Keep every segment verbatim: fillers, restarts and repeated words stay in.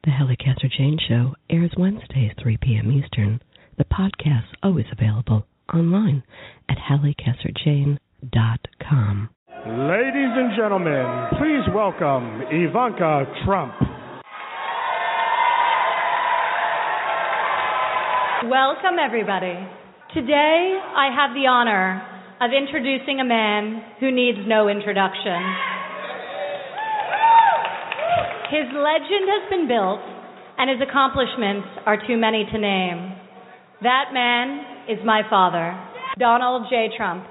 The Hallie Casser-Jayne Show airs Wednesdays, three p.m. Eastern. The podcast's always available online at hallie casser jayne dot com. Ladies and gentlemen, please welcome Ivanka Trump. Welcome, everybody. Today, I have the honor of introducing a man who needs no introduction. His legend has been built, and his accomplishments are too many to name. That man is my father, Donald J. Trump.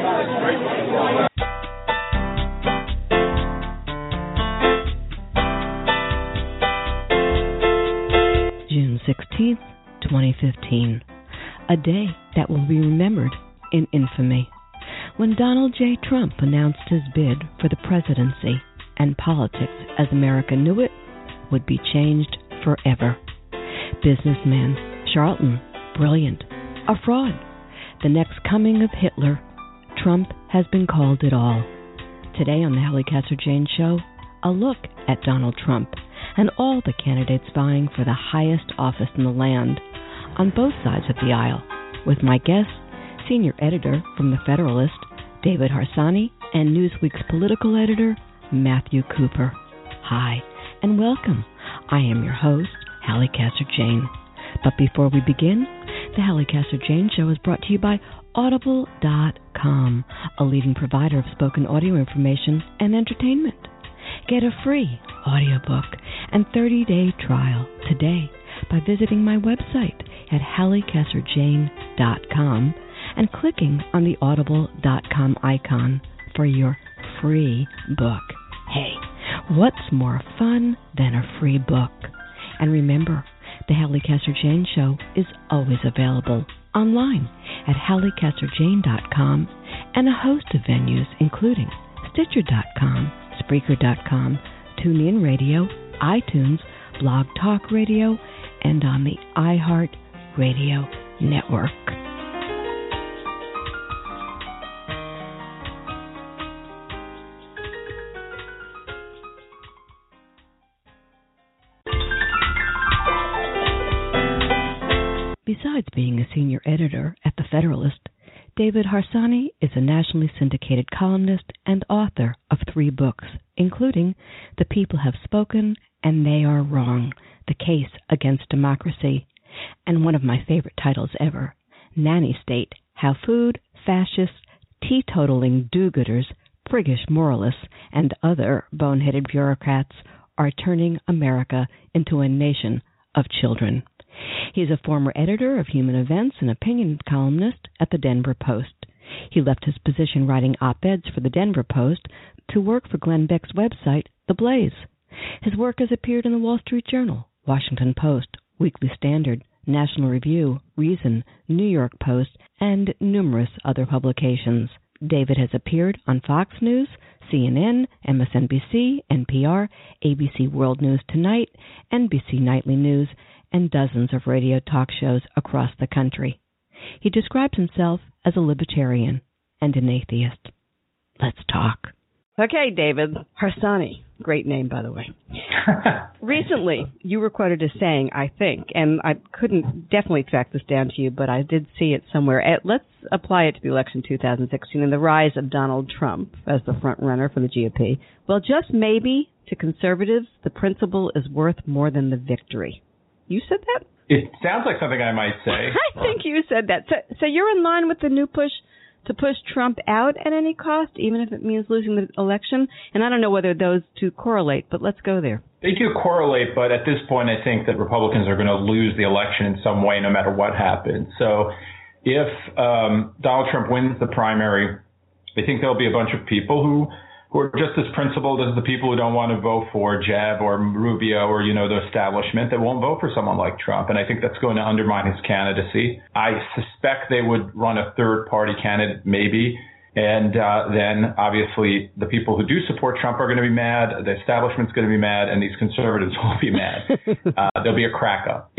June sixteenth, twenty fifteen. A day that will be remembered in infamy. When Donald J. Trump announced his bid for the presidency, and politics as America knew it would be changed forever. Businessman, charlatan, brilliant, a fraud, the next coming of Hitler, Trump has been called it all. Today on the Hallie Casser-Jayne Show, a look at Donald Trump and all the candidates vying for the highest office in the land on both sides of the aisle, with my guest, senior editor from The Federalist, David Harsanyi, and Newsweek's political editor, Matthew Cooper. Hi, and welcome. I am your host, Hallie Casser-Jayne. But before we begin, the Hallie Casser-Jayne Show is brought to you by Audible dot com, a leading provider of spoken audio information and entertainment. Get a free audiobook and thirty-day trial today by visiting my website at hallie casser jayne dot com and clicking on the Audible dot com icon for your free book. Hey, what's more fun than a free book? And remember, the Hallie Casser-Jayne Show is always available online at hallie casser jayne dot com and a host of venues including stitcher dot com, spreaker dot com, TuneIn Radio, iTunes, Blog Talk Radio, and on the iHeart Radio Network. Besides being a senior editor at The Federalist, David Harsanyi is a nationally syndicated columnist and author of three books, including The People Have Spoken and They Are Wrong, The Case Against Democracy, and one of my favorite titles ever, Nanny State, How Food, Fascists, Teetotaling Do-Gooders, Priggish Moralists, and other boneheaded bureaucrats are turning America into a nation of children. He is a former editor of Human Events and opinion columnist at the Denver Post. He left his position writing op-eds for the Denver Post to work for Glenn Beck's website, The Blaze. His work has appeared in the Wall Street Journal, Washington Post, Weekly Standard, National Review, Reason, New York Post, and numerous other publications. David has appeared on Fox News, C N N, M S N B C, N P R, A B C World News Tonight, N B C Nightly News, and dozens of radio talk shows across the country. He describes himself as a libertarian and an atheist. Let's talk. Okay, David Harsanyi. Great name, by the way. Recently, you were quoted as saying, I think, and I couldn't definitely track this down to you, but I did see it somewhere. Let's apply it to the election two thousand sixteen and the rise of Donald Trump as the front runner for the G O P. Well, just maybe, to conservatives, the principle is worth more than the victory. You said that? It sounds like something I might say. I think you said that. So, so you're in line with the new push to push Trump out at any cost, even if it means losing the election? And I don't know whether those two correlate, but let's go there. They do correlate, but at this point, I think that Republicans are going to lose the election in some way, no matter what happens. So if um, Donald Trump wins the primary, I think there'll be a bunch of people who who are just as principled as the people who don't want to vote for Jeb or Rubio or, you know, the establishment that won't vote for someone like Trump. And I think that's going to undermine his candidacy. I suspect they would run a third party candidate, maybe. And uh, then, obviously, the people who do support Trump are going to be mad. The establishment's going to be mad. And these conservatives will be mad. uh, there'll be a crack up. If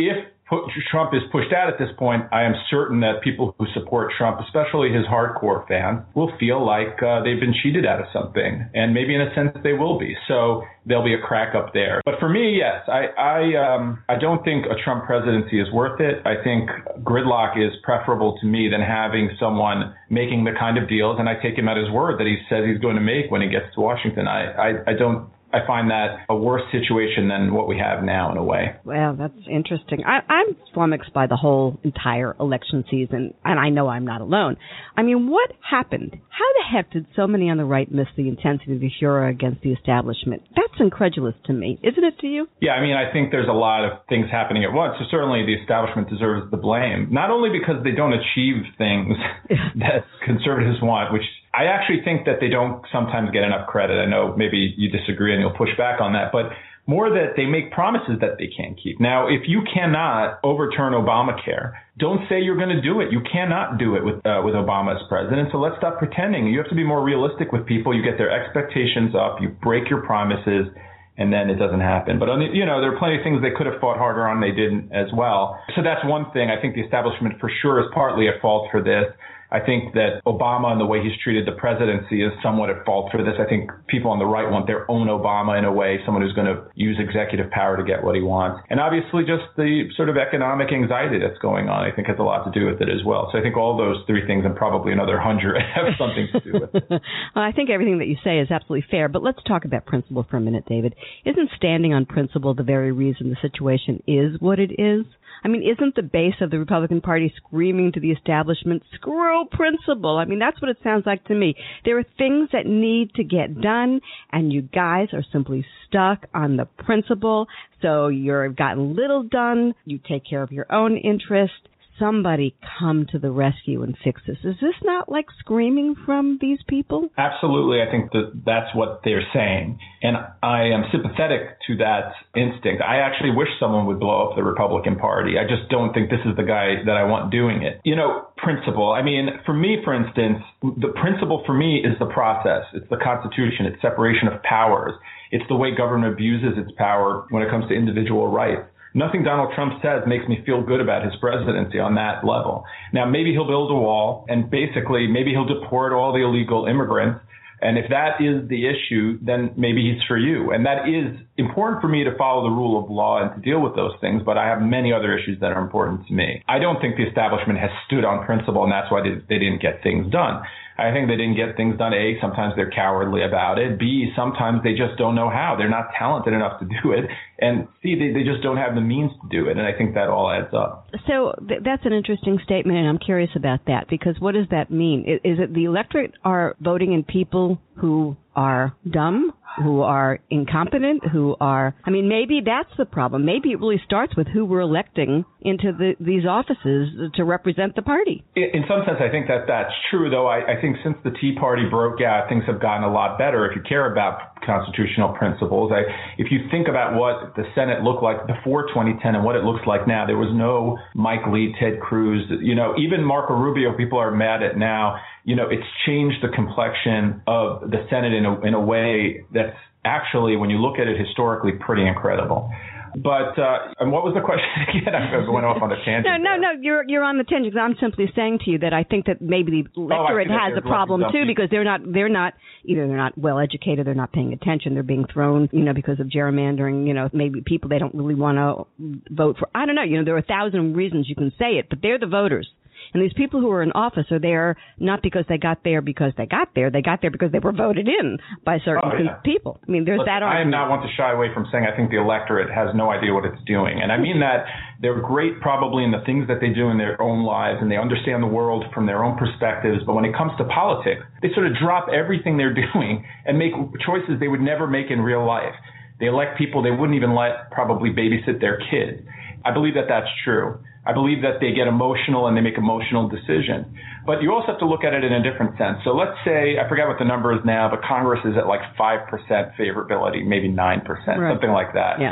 Trump is pushed out at this point, I am certain that people who support Trump, especially his hardcore fans, will feel like uh, they've been cheated out of something. And maybe in a sense they will be. So there'll be a crack up there. But for me, yes, I I, um, I don't think a Trump presidency is worth it. I think gridlock is preferable to me than having someone making the kind of deals, and I take him at his word that he says he's going to make when he gets to Washington. I, I, I don't I find that a worse situation than what we have now in a way. Well, that's interesting. I, I'm flummoxed by the whole entire election season, and I know I'm not alone. I mean, what happened? How the heck did so many on the right miss the intensity of the furor against the establishment? That's incredulous to me. Isn't it to you? Yeah, I mean, I think there's a lot of things happening at once. So certainly the establishment deserves the blame, not only because they don't achieve things that conservatives want, which I actually think that they don't sometimes get enough credit. I know maybe you disagree and you'll push back on that, but more that they make promises that they can't keep. Now, if you cannot overturn Obamacare, don't say you're going to do it. You cannot do it with uh, with Obama as president. So let's stop pretending. You have to be more realistic with people. You get their expectations up. You break your promises, and then it doesn't happen. But, on the, you know, there are plenty of things they could have fought harder on. They didn't as well. So that's one thing. I think the establishment for sure is partly at fault for this. I think that Obama and the way he's treated the presidency is somewhat at fault for this. I think people on the right want their own Obama in a way, someone who's going to use executive power to get what he wants. And obviously just the sort of economic anxiety that's going on, I think, has a lot to do with it as well. So I think all those three things and probably another hundred have something to do with it. Well, I think everything that you say is absolutely fair, but let's talk about principle for a minute, David. Isn't standing on principle the very reason the situation is what it is? I mean, isn't the base of the Republican Party screaming to the establishment, screw principle? I mean, that's what it sounds like to me. There are things that need to get done, and you guys are simply stuck on the principle. So you've gotten little done. You take care of your own interest. Somebody come to the rescue and fix this. Is this not like screaming from these people? Absolutely. I think that that's what they're saying. And I am sympathetic to that instinct. I actually wish someone would blow up the Republican Party. I just don't think this is the guy that I want doing it. You know, principle. I mean, for me, for instance, the principle for me is the process. It's the Constitution. It's separation of powers. It's the way government abuses its power when it comes to individual rights. Nothing Donald Trump says makes me feel good about his presidency on that level. Now, maybe he'll build a wall, and basically maybe he'll deport all the illegal immigrants. And if that is the issue, then maybe he's for you. And that is important for me to follow the rule of law and to deal with those things, but I have many other issues that are important to me. I don't think the establishment has stood on principle, and that's why they, they didn't get things done. I think they didn't get things done. A, sometimes they're cowardly about it. B, sometimes they just don't know how. They're not talented enough to do it. And C, they, they just don't have the means to do it. And I think that all adds up. So th- that's an interesting statement, and I'm curious about that, because what does that mean? Is, is it the electorate are voting in people who are dumb, who are incompetent, who are, I mean, maybe that's the problem. Maybe it really starts with who we're electing into the, these offices to represent the party. In some sense, I think that that's true, though. I, I think since the Tea Party broke out, things have gotten a lot better if you care about constitutional principles. I, if you think about what the Senate looked like before twenty ten and what it looks like now, there was no Mike Lee, Ted Cruz, you know, even Marco Rubio, people are mad at now. You know, it's changed the complexion of the Senate in a, in a way that's actually, when you look at it historically, pretty incredible. But uh, and what was the question again? I'm going off on a tangent. No, no, no. You're you're on the tangent. I'm simply saying to you that I think that maybe the electorate oh, has a problem too, because they're not they're not either they're not well educated, they're not paying attention, they're being thrown, you know, because of gerrymandering. You know, maybe people they don't really want to vote for. I don't know. You know, there are a thousand reasons you can say it, but they're the voters. And these people who are in office are there not because they got there because they got there. They got there because they were voted in by certain oh, yeah. people. I mean, there's Listen, that argument. I am not one to shy away from saying I think the electorate has no idea what it's doing. And I mean that they're great probably in the things that they do in their own lives, and they understand the world from their own perspectives. But when it comes to politics, they sort of drop everything they're doing and make choices they would never make in real life. They elect people they wouldn't even let probably babysit their kids. I believe that that's true. I believe that they get emotional and they make emotional decisions. But you also have to look at it in a different sense. So let's say, I forget what the number is now, but Congress is at like five percent favorability, maybe nine percent, right. Something like that. Yeah.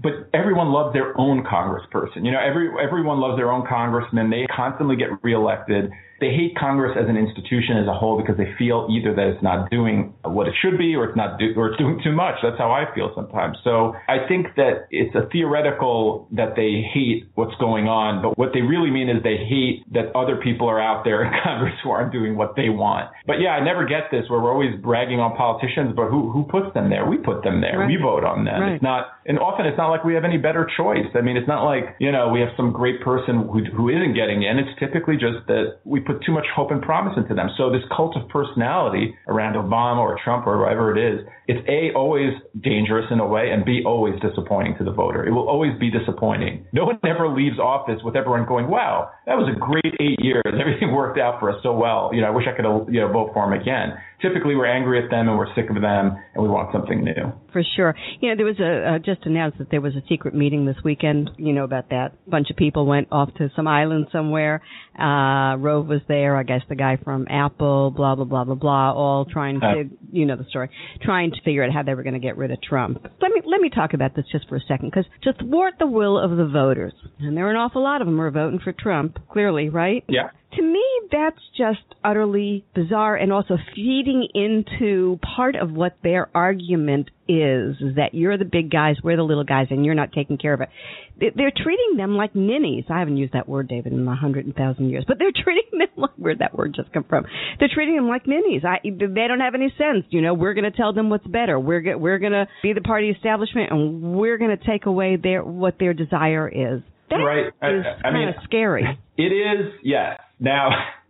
but everyone loves their own congressperson. You know, every everyone loves their own congressman. They constantly get reelected. They hate Congress as an institution as a whole because they feel either that it's not doing what it should be or it's not do, or it's doing too much. That's how I feel sometimes. So I think that it's a theoretical that they hate what's going on, but what they really mean is they hate that other people are out there in Congress who aren't doing what they want. But yeah, I never get this where we're always bragging on politicians, but who who puts them there? We put them there. Right. We vote on them. Right. It's not, and often it's not like we have any better choice. I mean, it's not like, you know, we have some great person who who isn't getting in. It's typically just that we put too much hope and promise into them. So this cult of personality around Obama or Trump or whoever it is, it's A, always dangerous in a way, and B, always disappointing to the voter. It will always be disappointing. No one ever leaves office with everyone going, wow, that was a great eight years. Everything worked out for us so well. You know, I wish I could you know, vote for him again. Typically, we're angry at them and we're sick of them and we want something new. For sure. You know, there was a, uh, just announced that there was a secret meeting this weekend, you know, about that. A bunch of people went off to some island somewhere. Uh, Rove was there, I guess the guy from Apple, blah, blah, blah, blah, blah, all trying to, uh, you know the story, trying to figure out how they were going to get rid of Trump. Let me, let me talk about this just for a second, because to thwart the will of the voters, and there are an awful lot of them who are voting for Trump, clearly, right? Yeah. To me, that's just utterly bizarre and also feeding into part of what their argument is, is that you're the big guys, we're the little guys, and you're not taking care of it. They're treating them like ninnies. I haven't used that word, David, in a hundred thousand years, but they're treating them like, where'd that word just come from? They're treating them like ninnies. I, they don't have any sense. You know, we're going to tell them what's better. We're go, we're going to be the party establishment, and we're going to take away their what their desire is. That right. is I, I kind mean, of scary. It is, yes. Now,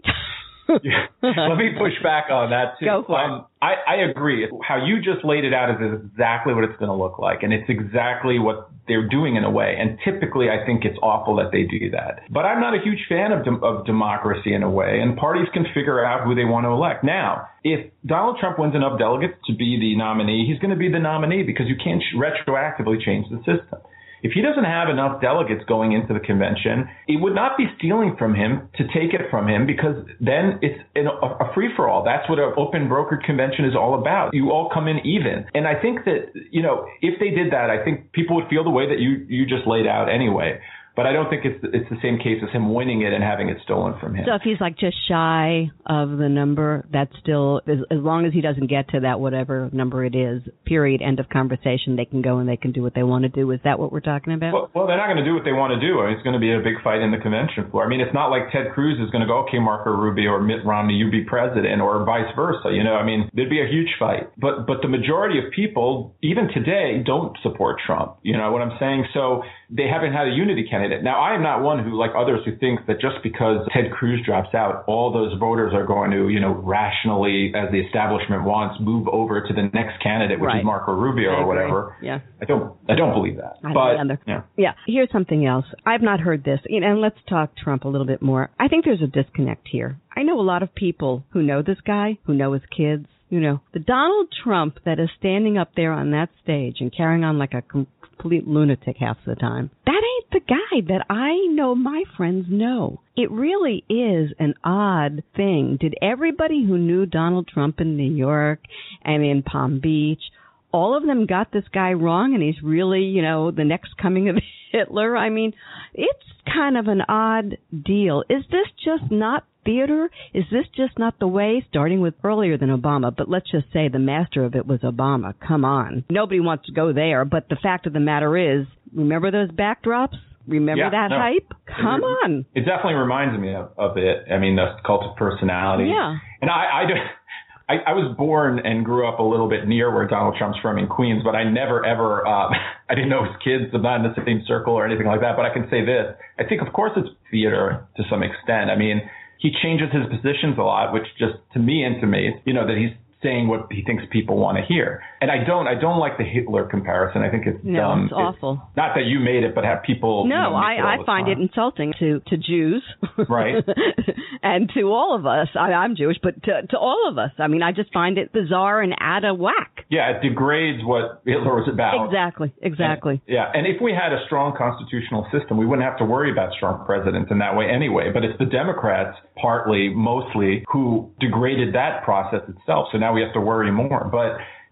let me push back on that, too. Go for um, it. I, I agree. How you just laid it out is exactly what it's going to look like, and it's exactly what they're doing in a way. And typically, I think it's awful that they do that. But I'm not a huge fan of, de- of democracy in a way, and parties can figure out who they want to elect. Now, if Donald Trump wins enough delegates to be the nominee, he's going to be the nominee because you can't retroactively change the system. If he doesn't have enough delegates going into the convention, it would not be stealing from him to take it from him, because then it's a free-for-all. That's what an open brokered convention is all about. You all come in even. And I think that, you know, if they did that, I think people would feel the way that you, you just laid out anyway. But I don't think it's it's the same case as him winning it and having it stolen from him. So if he's like just shy of the number, that's still, as, as long as he doesn't get to that whatever number it is, period, end of conversation, they can go and they can do what they want to do. Is that what we're talking about? Well, well they're not going to do what they want to do. I mean, it's going to be a big fight in the convention floor. I mean, it's not like Ted Cruz is going to go, okay, Marco Rubio or Mitt Romney, you be president, or vice versa. You know, I mean, there'd be a huge fight. But but the majority of people, even today, don't support Trump. You know what I'm saying? So they haven't had a unity candidate. Now, I am not one who, like others, who thinks that just because Ted Cruz drops out, all those voters are going to, you know, rationally, as the establishment wants, move over to the next candidate, which right. is Marco Rubio or whatever. Yeah. I don't I don't believe that. I but, don't yeah. yeah. Here's something else. I've not heard this. You know, and let's talk Trump a little bit more. I think there's a disconnect here. I know a lot of people who know this guy, who know his kids. You know, the Donald Trump that is standing up there on that stage and carrying on like a complete lunatic half the time, that ain't the guy that I know my friends know. It really is an odd thing. Did everybody who knew Donald Trump in New York and in Palm Beach, all of them got this guy wrong, and he's really, you know, the next coming of Hitler? I mean, it's kind of an odd deal. Is this just not theater? Is this just not the way, starting with earlier than Obama, but let's just say the master of it was Obama. Come on. Nobody wants to go there, but the fact of the matter is, remember those backdrops? Remember yeah, that no. hype? Come it, on. It definitely reminds me of, of it. I mean, the cult of personality. Yeah. And I, I, I, I was born and grew up a little bit near where Donald Trump's from in Queens, but I never, ever, uh, I didn't know his kids. I'm not in the same circle or anything like that, but I can say this. I think, of course, it's theater to some extent. I mean, he changes his positions a lot, which just, to me, intimates, you know, that he's saying what he thinks people want to hear. And I don't I don't like the Hitler comparison. I think it's no, dumb. It's awful. It's, not that you made it, but have people... No, you know, I, I find time. it insulting to, to Jews. Right. And to all of us. I, I'm Jewish, but to, to all of us. I mean, I just find it bizarre and out of whack. Yeah, it degrades what Hitler was about. Exactly, exactly. And, yeah, and if we had a strong constitutional system, we wouldn't have to worry about strong presidents in that way anyway. But it's the Democrats, partly, mostly, who degraded that process itself. So now we have to worry more. But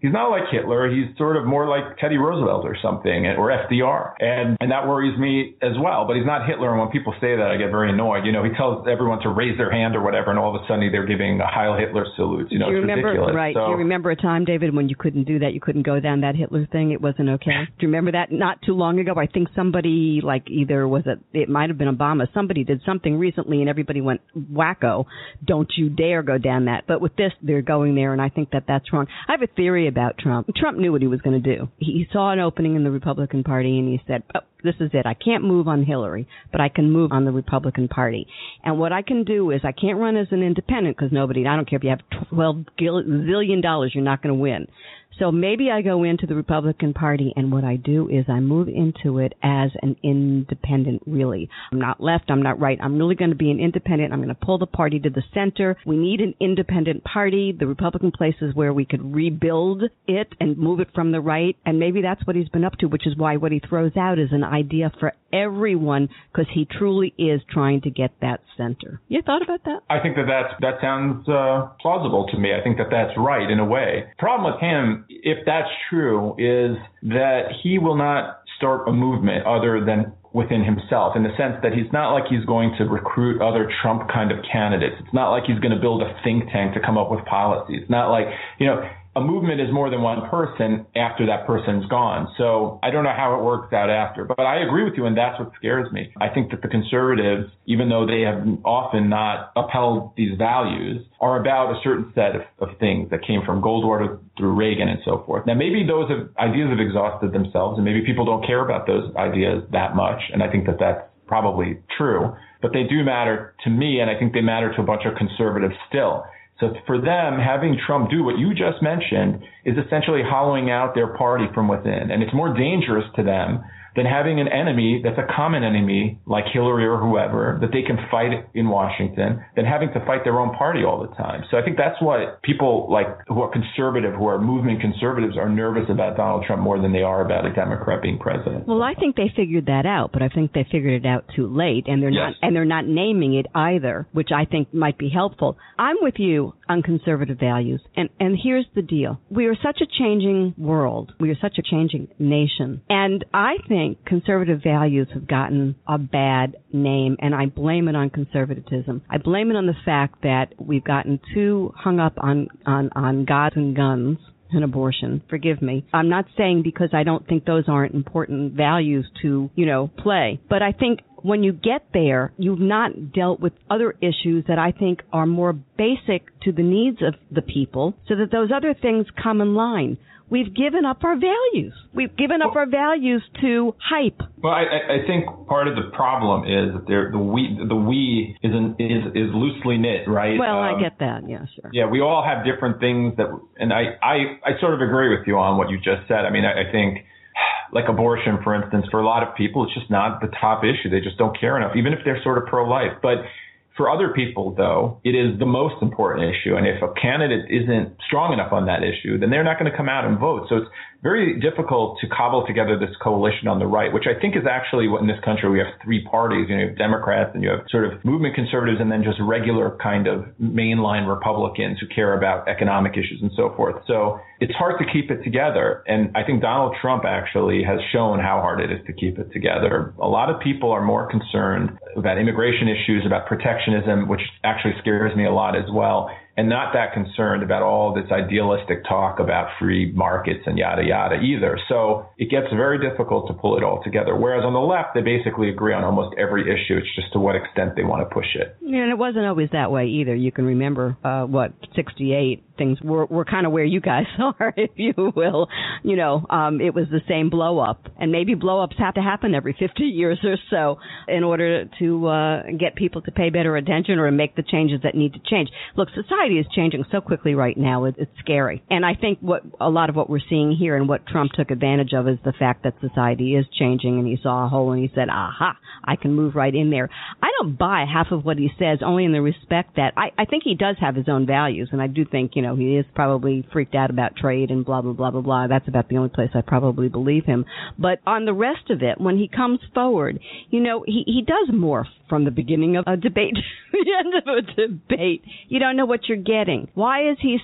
he's not like Hitler. He's sort of more like Teddy Roosevelt or something, or F D R. And, and that worries me as well. But he's not Hitler. And when people say that, I get very annoyed. You know, he tells everyone to raise their hand or whatever, and all of a sudden they're giving a Heil Hitler salute. You know, do you it's remember, ridiculous. Right. So, do you remember a time, David, when you couldn't do that? You couldn't go down that Hitler thing? It wasn't okay? Do you remember that? Not too long ago, I think somebody, like either was it, it might have been Obama, somebody did something recently and everybody went wacko. Don't you dare go down that. But with this, they're going there, and I think that that's wrong. I have a theory about Trump. Trump knew what he was going to do. He saw an opening in the Republican Party, and he said, oh, this is it. I can't move on Hillary, but I can move on the Republican Party. And what I can do is I can't run as an independent because nobody, I don't care if you have twelve zillion dollars, you're not going to win. So maybe I go into the Republican Party, and what I do is I move into it as an independent, really. I'm not left, I'm not right. I'm really going to be an independent. I'm going to pull the party to the center. We need an independent party. The Republican places where we could rebuild it and move it from the right, and maybe that's what he's been up to, which is why what he throws out is an idea for everyone, because he truly is trying to get that center. You thought about that? I think that that's, that sounds uh, plausible to me. I think that that's right in a way. Problem with him, if that's true, is that he will not start a movement other than within himself, in the sense that he's not like he's going to recruit other Trump kind of candidates. It's not like he's going to build a think tank to come up with policies. It's not like, you know, a movement is more than one person after that person's gone. So I don't know how it works out after. But I agree with you, and that's what scares me. I think that the conservatives, even though they have often not upheld these values, are about a certain set of, of things that came from Goldwater through Reagan and so forth. Now, maybe those have, ideas have exhausted themselves, and maybe people don't care about those ideas that much. And I think that that's probably true. But they do matter to me, and I think they matter to a bunch of conservatives still. So for them, having Trump do what you just mentioned is essentially hollowing out their party from within. And it's more dangerous to them than having an enemy that's a common enemy like Hillary or whoever that they can fight in Washington than having to fight their own party all the time. So I think that's what people like who are conservative, who are movement conservatives, are nervous about Donald Trump more than they are about a Democrat being president. Well, I think they figured that out, but I think they figured it out too late, and they're yes. not and they're not naming it either, which I think might be helpful. I'm with you on conservative values, and and here's the deal: we are such a changing world, we are such a changing nation, and I think conservative values have gotten a bad name, and I blame it on conservatism. I blame it on the fact that we've gotten too hung up on, on, on gods and guns and abortion. Forgive me. I'm not saying because I don't think those aren't important values to, you know, play. But I think when you get there, you've not dealt with other issues that I think are more basic to the needs of the people so that those other things come in line. We've given up our values. We've given up our values to hype. Well, I, I think part of the problem is that the we the we is an, is is loosely knit, right? Well, um, I get that. Yeah, sure. Yeah, we all have different things that, and I, I, I sort of agree with you on what you just said. I mean, I, I think like abortion, for instance, for a lot of people, it's just not the top issue. They just don't care enough, even if they're sort of pro-life. But for other people, though, it is the most important issue. And if a candidate isn't strong enough on that issue, then they're not going to come out and vote. So it's very difficult to cobble together this coalition on the right, which I think is actually what in this country we have three parties. You know, you have Democrats and you have sort of movement conservatives and then just regular kind of mainline Republicans who care about economic issues and so forth. So it's hard to keep it together. And I think Donald Trump actually has shown how hard it is to keep it together. A lot of people are more concerned about immigration issues, about protectionism, which actually scares me a lot as well, and not that concerned about all this idealistic talk about free markets and yada, yada either. So it gets very difficult to pull it all together. Whereas on the left, they basically agree on almost every issue. It's just to what extent they want to push it. Yeah, and it wasn't always that way either. You can remember, uh, what, sixty-eight, things were, were kind of where you guys are, if you will. You know, um, it was the same blow up. And maybe blow ups have to happen every fifty years or so in order to uh, get people to pay better attention or make the changes that need to change. Look, society is changing so quickly right now, it's scary. And I think what a lot of what we're seeing here and what Trump took advantage of is the fact that society is changing, and he saw a hole and he said, aha, I can move right in there. I don't buy half of what he says, only in the respect that I, I think he does have his own values, and I do think, you know, he is probably freaked out about trade and blah, blah, blah, blah, blah. That's about the only place I probably believe him. But on the rest of it, when he comes forward, you know, he, he does morph from the beginning of a debate to the end of a debate. You don't know what you're getting. Why is he so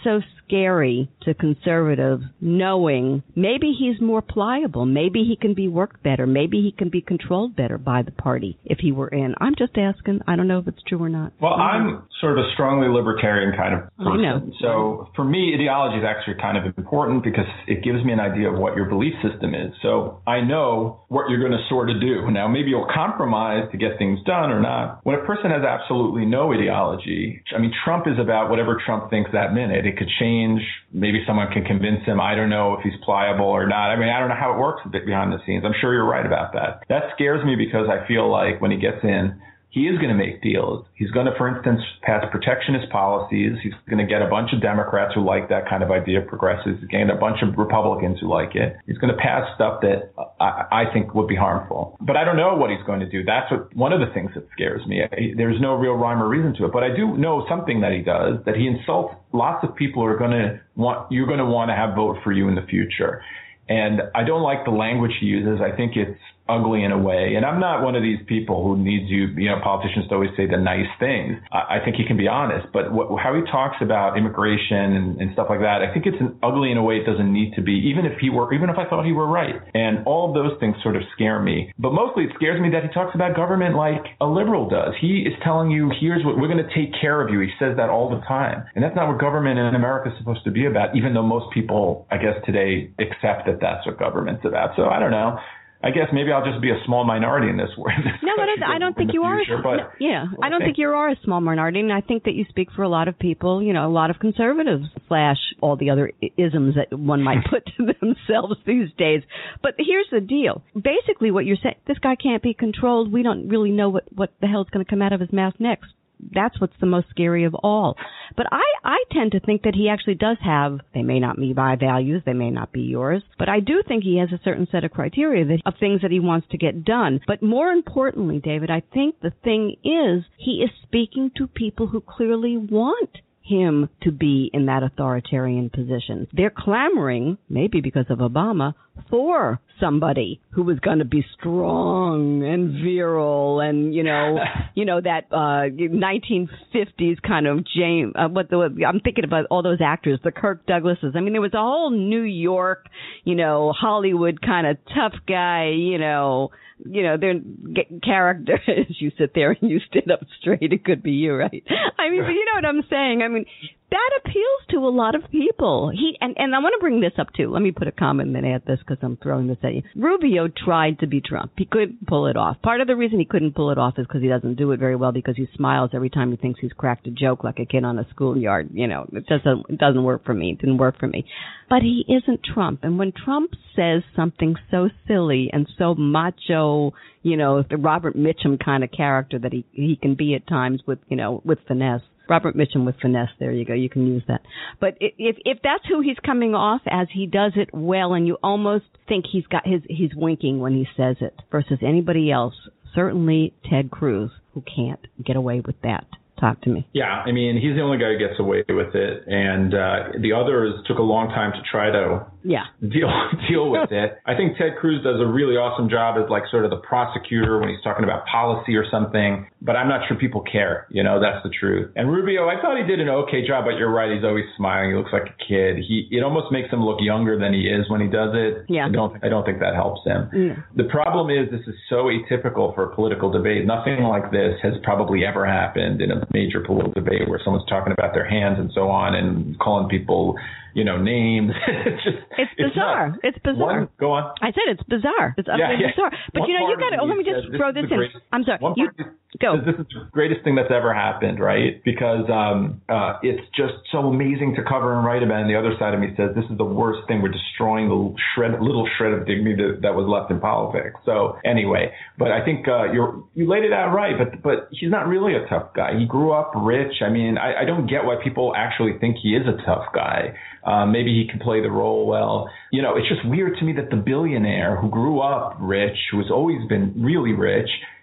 scary to conservatives knowing maybe he's more pliable, maybe he can be worked better, maybe he can be controlled better by the party if he were in. I'm just asking. I don't know if it's true or not. Well, I'm sort of a strongly libertarian kind of person. I know. So for me, ideology is actually kind of important because it gives me an idea of what your belief system is. So I know what you're going to sort of do. Now, maybe you'll compromise to get things done or not. When a person has absolutely no ideology, I mean, Trump is about whatever Trump thinks that minute. It could change. Maybe someone can convince him. I don't know if he's pliable or not. I mean, I don't know how it works a bit behind the scenes. I'm sure you're right about that. That scares me because I feel like when he gets in, he is going to make deals. He's going to, for instance, pass protectionist policies. He's going to get a bunch of Democrats who like that kind of idea, progressives, He's getting a bunch of Republicans who like it. He's going to pass stuff that I, I think would be harmful. But I don't know what he's going to do. That's what one of the things that scares me. There's no real rhyme or reason to it. But I do know something that he does, that he insults lots of people who are going to want, you're going to want to have vote for you in the future. And I don't like the language he uses. I think it's ugly in a way. And I'm not one of these people who needs you, you know, politicians to always say the nice things. I, I think he can be honest. But what, how he talks about immigration and, and stuff like that, I think it's an ugly in a way it doesn't need to be, even if he were, even if I thought he were right. And all of those things sort of scare me. But mostly it scares me that he talks about government like a liberal does. He is telling you, here's what we're going to take care of you. He says that all the time. And that's not what government in America is supposed to be about, even though most people, I guess, today accept that that's what government's about. So I don't know. I guess maybe I'll just be a small minority in this world. No, but I, I don't think you future, are. But, no, yeah, well, I don't think you are a small minority, and I think that you speak for a lot of people, you know, a lot of conservatives slash all the other isms that one might put to themselves these days. But here's the deal. Basically what you're saying, this guy can't be controlled. We don't really know what, what the hell's going to come out of his mouth next. That's what's the most scary of all. But I, I tend to think that he actually does have, they may not be my values, they may not be yours, but I do think he has a certain set of criteria that, of things that he wants to get done. But more importantly, David, I think the thing is he is speaking to people who clearly want him to be in that authoritarian position. They're clamoring, maybe because of Obama, for somebody who was going to be strong and virile and, you know, you know, that uh, nineteen fifties kind of James, uh, what the, I'm thinking about all those actors, the Kirk Douglases. I mean, there was a whole New York, you know, Hollywood kind of tough guy, you know, you know, their character, as you sit there and you stand up straight, it could be you, right? I mean, but you know what I'm saying? I mean, that appeals to a lot of people. He and, and I want to bring this up, too. Let me put a comment and then add this because I'm throwing this at you. Rubio tried to be Trump. He couldn't pull it off. Part of the reason he couldn't pull it off is because he doesn't do it very well, because he smiles every time he thinks he's cracked a joke like a kid on a schoolyard. You know, it doesn't, it doesn't work for me. It didn't work for me. But he isn't Trump. And when Trump says something so silly and so macho, you know, the Robert Mitchum kind of character that he, he can be at times with, you know, with finesse. Robert Mitchum with finesse. There you go. You can use that. But if if that's who he's coming off as, he does it well, and you almost think he's got his he's winking when he says it versus anybody else. Certainly Ted Cruz, who can't get away with that. Talk to me. Yeah, I mean, he's the only guy who gets away with it, and uh, the others took a long time to try to yeah. deal deal with it. I think Ted Cruz does a really awesome job as like sort of the prosecutor when he's talking about policy or something, but I'm not sure people care. You know, that's the truth. And Rubio, I thought he did an okay job, but you're right. He's always smiling. He looks like a kid. He it almost makes him look younger than he is when he does it. Yeah. I don't I don't think that helps him. Yeah. The problem is this is so atypical for a political debate. Nothing like this has probably ever happened in a major political debate where someone's talking about their hands and so on and calling people, you know, names. it's just it's bizarre. It's, it's bizarre. One, go on. I said it's bizarre. It's utterly yeah, yeah. bizarre. But one you know, you got to. Oh, let me just throw this in. Greatest, I'm sorry. One You part go. This is the greatest thing that's ever happened, right? Because um, uh, it's just so amazing to cover and write about. And the other side of me says this is the worst thing. We're destroying the shred, little shred of dignity that, that was left in politics. So anyway, but I think uh, you're you laid it out right. But but he's not really a tough guy. He grew up rich. I mean, I, I don't get why people actually think he is a tough guy. Um, maybe he can play the role well. You know, it's just weird to me that the billionaire who grew up rich, who has always been really rich,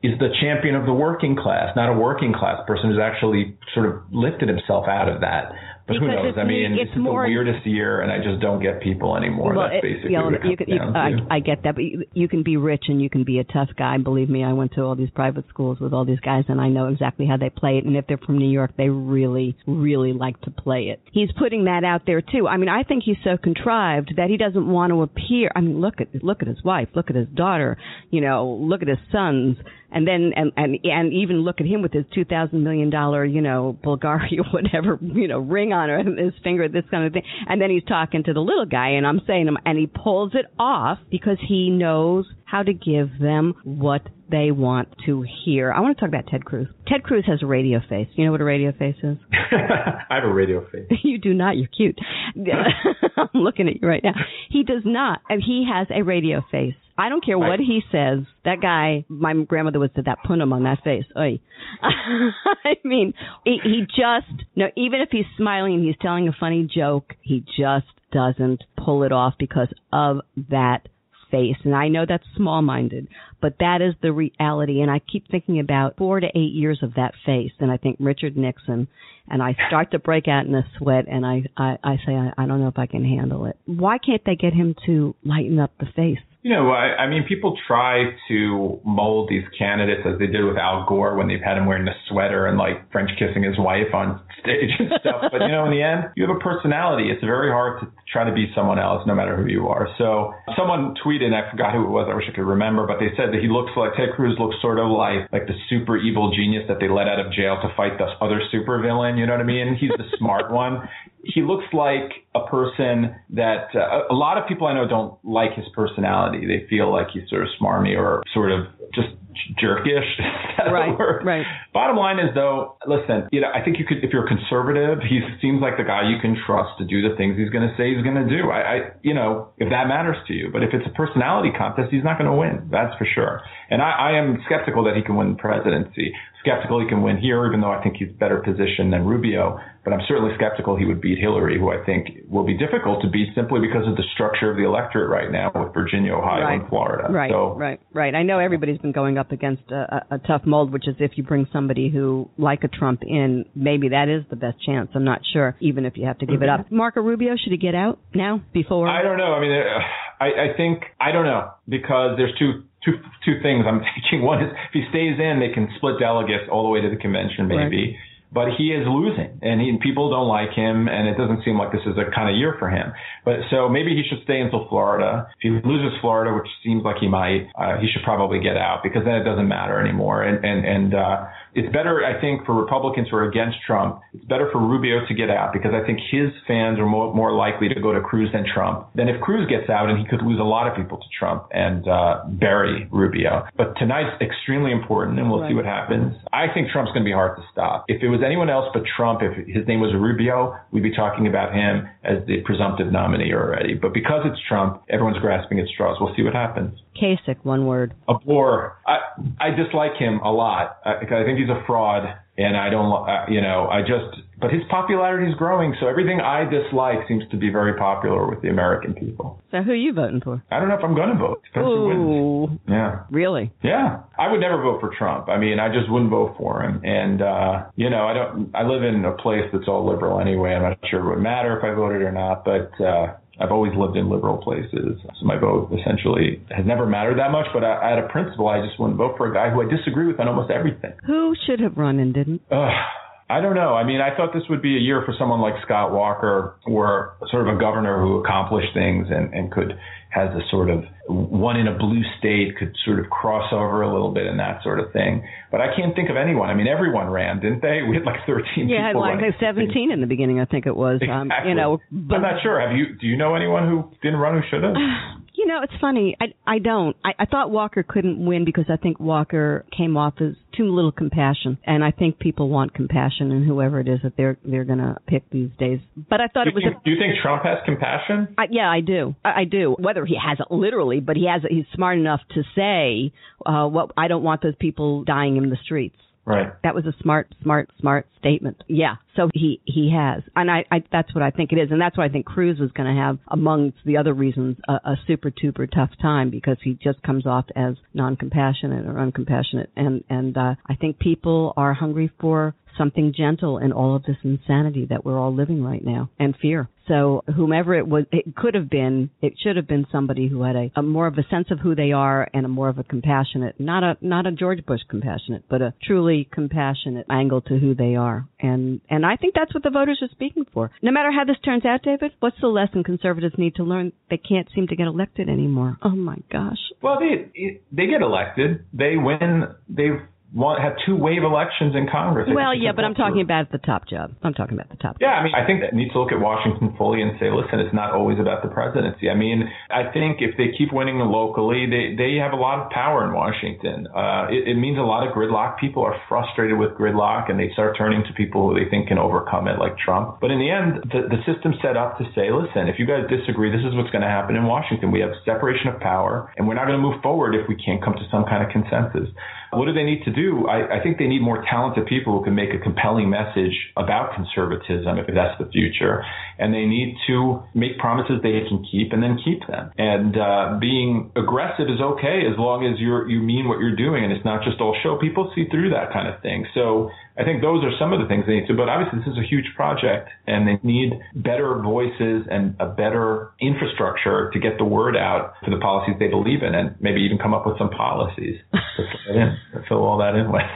is the champion of the working class, not a working class person who's actually sort of lifted himself out of that. But because who knows? I mean, it's this is more, the weirdest year, and I just don't get people anymore. Well, That's it, basically you know, what it you comes can, you, down I, to. I get that, but you, you can be rich and you can be a tough guy. Believe me, I went to all these private schools with all these guys, and I know exactly how they play it. And if they're from New York, they really, really like to play it. He's putting that out there too. I mean, I think he's so contrived that he doesn't want to appear. I mean, look at look at his wife, look at his daughter, you know, look at his sons. And then, and, and and even look at him with his two thousand million dollar, you know, Bulgari or whatever, you know, ring on his finger, this kind of thing. And then he's talking to the little guy, and I'm saying him, and he pulls it off because he knows how to give them what they want to hear. I want to talk about Ted Cruz. Ted Cruz has a radio face. You know what a radio face is? I have a radio face. You do not. You're cute. I'm looking at you right now. He does not. And he has a radio face. I don't care what he says. That guy, my grandmother would say that, put him on that face. Oy. I mean, he, he just, no, even if he's smiling and he's telling a funny joke, he just doesn't pull it off because of that face. And I know that's small-minded, but that is the reality. And I keep thinking about four to eight years of that face. And I think Richard Nixon, and I start to break out in a sweat, and I, I, I say, I, I don't know if I can handle it. Why can't they get him to lighten up the face? You know, I, I mean, people try to mold these candidates as they did with Al Gore when they've had him wearing the sweater and like French kissing his wife on stage and stuff. But, you know, in the end, you have a personality. It's very hard to try to be someone else, no matter who you are. So someone tweeted, and I forgot who it was. I wish I could remember, but they said that he looks like, Ted Cruz looks sort of like, like the super evil genius that they let out of jail to fight the other super villain. You know what I mean? He's the smart one. He looks like a person that uh, a lot of people I know don't like his personality. They feel like he's sort of smarmy or sort of just jerkish. Right, right. Bottom line is, though, listen, you know, I think you could, if you're conservative, he seems like the guy you can trust to do the things he's going to say he's going to do. I, I, you know, if that matters to you. But if it's a personality contest, he's not going to win. That's for sure. And I, I am skeptical that he can win the presidency. Skeptical he can win here, even though I think he's better positioned than Rubio. But I'm certainly skeptical he would beat Hillary, who I think will be difficult to beat simply because of the structure of the electorate right now with Virginia, Ohio, right. and Florida. Right, so, right, right. I know everybody's been going up against a, a, a tough mold, which is if you bring somebody who, like a Trump in, maybe that is the best chance. I'm not sure, even if you have to give mm-hmm. it up. Marco Rubio, should he get out now, before? I don't know. I mean, uh, I, I think, I don't know, because there's two Two two things I'm thinking. One is if he stays in, they can split delegates all the way to the convention, maybe. Right. But he is losing, and he, people don't like him, and it doesn't seem like this is a kind of year for him. But so maybe he should stay until Florida. If he loses Florida, which seems like he might, uh, he should probably get out because then it doesn't matter anymore. And and and uh, it's better, I think, for Republicans who are against Trump. It's better for Rubio to get out because I think his fans are more more likely to go to Cruz than Trump. Then if Cruz gets out, and he could lose a lot of people to Trump and uh, bury Rubio. But tonight's extremely important, and we'll right. see what happens. I think Trump's going to be hard to stop. If it was anyone else but Trump, if his name was Rubio, we'd be talking about him as the presumptive nominee already. But because it's Trump, everyone's grasping at straws. We'll see what happens. Kasich, one word. A bore. I, I dislike him a lot. I, I think he's a fraud, and I don't, uh, you know, I just, but his popularity is growing, so everything I dislike seems to be very popular with the American people. So who are you voting for? I don't know if I'm going to vote. Depends who wins. Yeah. Really? Yeah. I would never vote for Trump. I mean, I just wouldn't vote for him. And, uh, you know, I don't, I live in a place that's all liberal anyway. I'm not sure it would matter if I voted or not, but, uh, I've always lived in liberal places, so my vote essentially has never mattered that much, but I, at a principle, I just wouldn't vote for a guy who I disagree with on almost everything. Who should have run and didn't? Uh, I don't know. I mean, I thought this would be a year for someone like Scott Walker, or sort of a governor who accomplished things and, and could, has a sort of, one in a blue state could sort of cross over a little bit and that sort of thing. But I can't think of anyone. I mean, everyone ran, didn't they? We had like thirteen yeah, people. Yeah, like running. seventeen in the beginning, I think it was. Exactly. Um, you know, but, I'm not sure. Have you? Do you know anyone who didn't run who should have? You know, it's funny. I I don't. I, I thought Walker couldn't win because I think Walker came off as too little compassion, and I think people want compassion in whoever it is that they're they're going to pick these days. But I thought do it was. Think, a, do you think Trump has compassion? I, yeah, I do. I, I do. Whether he has it literally, but he has. He's smart enough to say, uh, "What I don't want those people dying in the streets." Right. That was a smart, smart, smart statement. Yeah. So he, he has. And I, I that's what I think it is. And that's why I think Cruz is going to have, amongst the other reasons, a, a super, duper tough time because he just comes off as non-compassionate or uncompassionate. And, and uh, I think people are hungry for something gentle in all of this insanity that we're all living right now and fear. So whomever it was, it could have been, it should have been somebody who had a, a more of a sense of who they are and a more of a compassionate, not a not a George Bush compassionate, but a truly compassionate angle to who they are. And and I think that's what the voters are speaking for. No matter how this turns out, David, what's the lesson conservatives need to learn? They can't seem to get elected anymore. Oh my gosh. Well, they they get elected. They win. They've Want, have two wave elections in Congress. Well, yeah, but I'm talking about the top job. I'm talking about the top Yeah, job. I mean, I think that needs to look at Washington fully and say, listen, it's not always about the presidency. I mean, I think if they keep winning locally, they, they have a lot of power in Washington. Uh, it, it means a lot of gridlock. People are frustrated with gridlock, and they start turning to people who they think can overcome it, like Trump. But in the end, the, the system's set up to say, listen, if you guys disagree, this is what's going to happen in Washington. We have separation of power, and we're not going to move forward if we can't come to some kind of consensus. What do they need to do? I, I think they need more talented people who can make a compelling message about conservatism, if that's the future. And they need to make promises they can keep and then keep them. And uh, being aggressive is okay as long as you're you mean what you're doing and it's not just all show. People see through that kind of thing. So I think those are some of the things they need to. But obviously, this is a huge project, and they need better voices and a better infrastructure to get the word out to the policies they believe in, and maybe even come up with some policies to fill, in, to fill all that in with.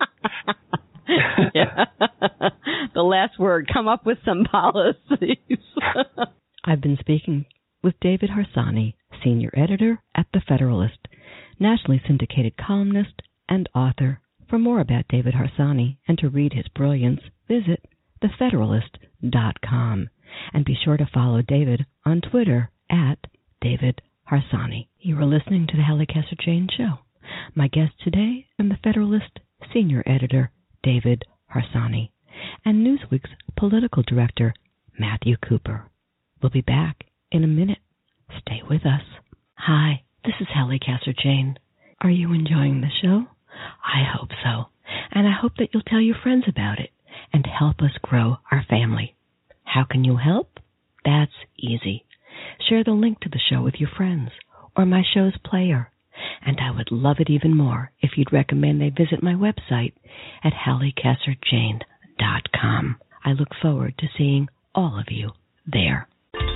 Yeah. The last word, come up with some policies. I've been speaking with David Harsanyi, senior editor at The Federalist, nationally syndicated columnist and author. For more about David Harsanyi and to read his brilliance, visit the federalist dot com. And be sure to follow David on Twitter at David Harsanyi. You are listening to the Hallie Casser-Jayne Show. My guest today from The Federalist, senior editor David Harsanyi, and Newsweek's political director Matthew Cooper. We'll be back in a minute. Stay with us. Hi, this is Hallie Casser-Jayne. Are you enjoying the show? I hope so. And I hope that you'll tell your friends about it and help us grow our family. How can you help? That's easy. Share the link to the show with your friends or my show's player. And I would love it even more if you'd recommend they visit my website at hallie casser jayne dot com. I look forward to seeing all of you there.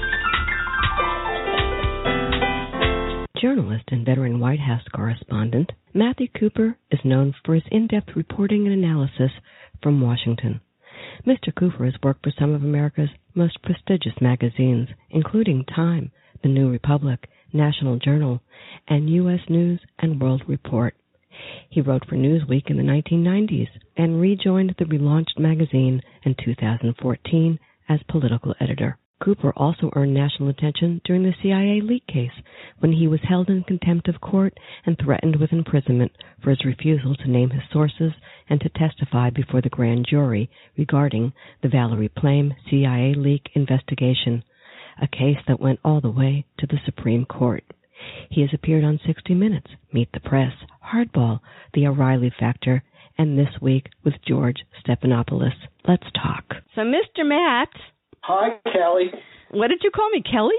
Journalist and veteran White House correspondent Matthew Cooper is known for his in-depth reporting and analysis from Washington. Mister Cooper has worked for some of America's most prestigious magazines, including Time, The New Republic, National Journal, and U S News and World Report. He wrote for Newsweek in the nineteen nineties and rejoined the relaunched magazine in two thousand fourteen as political editor. Cooper also earned national attention during the C I A leak case when he was held in contempt of court and threatened with imprisonment for his refusal to name his sources and to testify before the grand jury regarding the Valerie Plame C I A leak investigation, a case that went all the way to the Supreme Court. He has appeared on sixty minutes, Meet the Press, Hardball, The O'Reilly Factor, and This Week with George Stephanopoulos. Let's talk. So, Mister Matt. Hi, Callie. What did you call me, Kelly?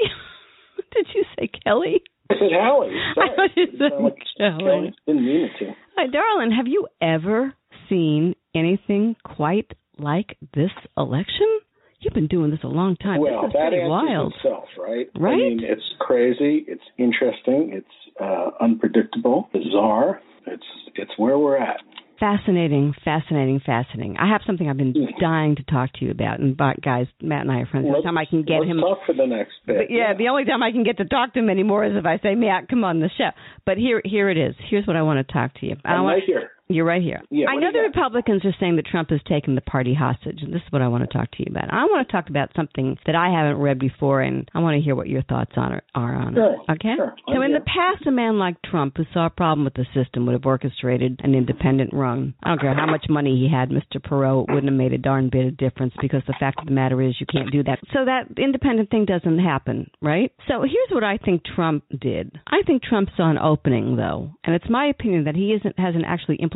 Did you say Kelly? I said Hallie. Sorry. I thought you said like Kelly. Kelly. Didn't mean it to. Hi, darling. Have you ever seen anything quite like this election? You've been doing this a long time. Well, this is that pretty answers wild. itself, right? Right? I mean, it's crazy. It's interesting. It's uh, unpredictable, bizarre. It's it's where we're at. Fascinating, fascinating, fascinating. I have something I've been dying to talk to you about. And but guys, Matt and I are friends. The Let's, time I can get let's him. talk for the next bit. But yeah, yeah, the only time I can get to talk to him anymore is if I say, Matt, come on the show. But here, here it is. Here's what I want to talk to you. I I'm want, right here. You're right here. Yeah, I what know do the you got? Republicans are saying that Trump has taken the party hostage, and this is what I want to talk to you about. I want to talk about something that I haven't read before, and I want to hear what your thoughts on it are on Sure, it. Okay? sure. So I'm in here. the past, a man like Trump, who saw a problem with the system, would have orchestrated an independent run. I don't care how much money he had, Mister Perot, it wouldn't have made a darn bit of difference because the fact of the matter is you can't do that. So that independent thing doesn't happen, right? So here's what I think Trump did. I think Trump saw an opening, though, and it's my opinion that he isn't hasn't actually implemented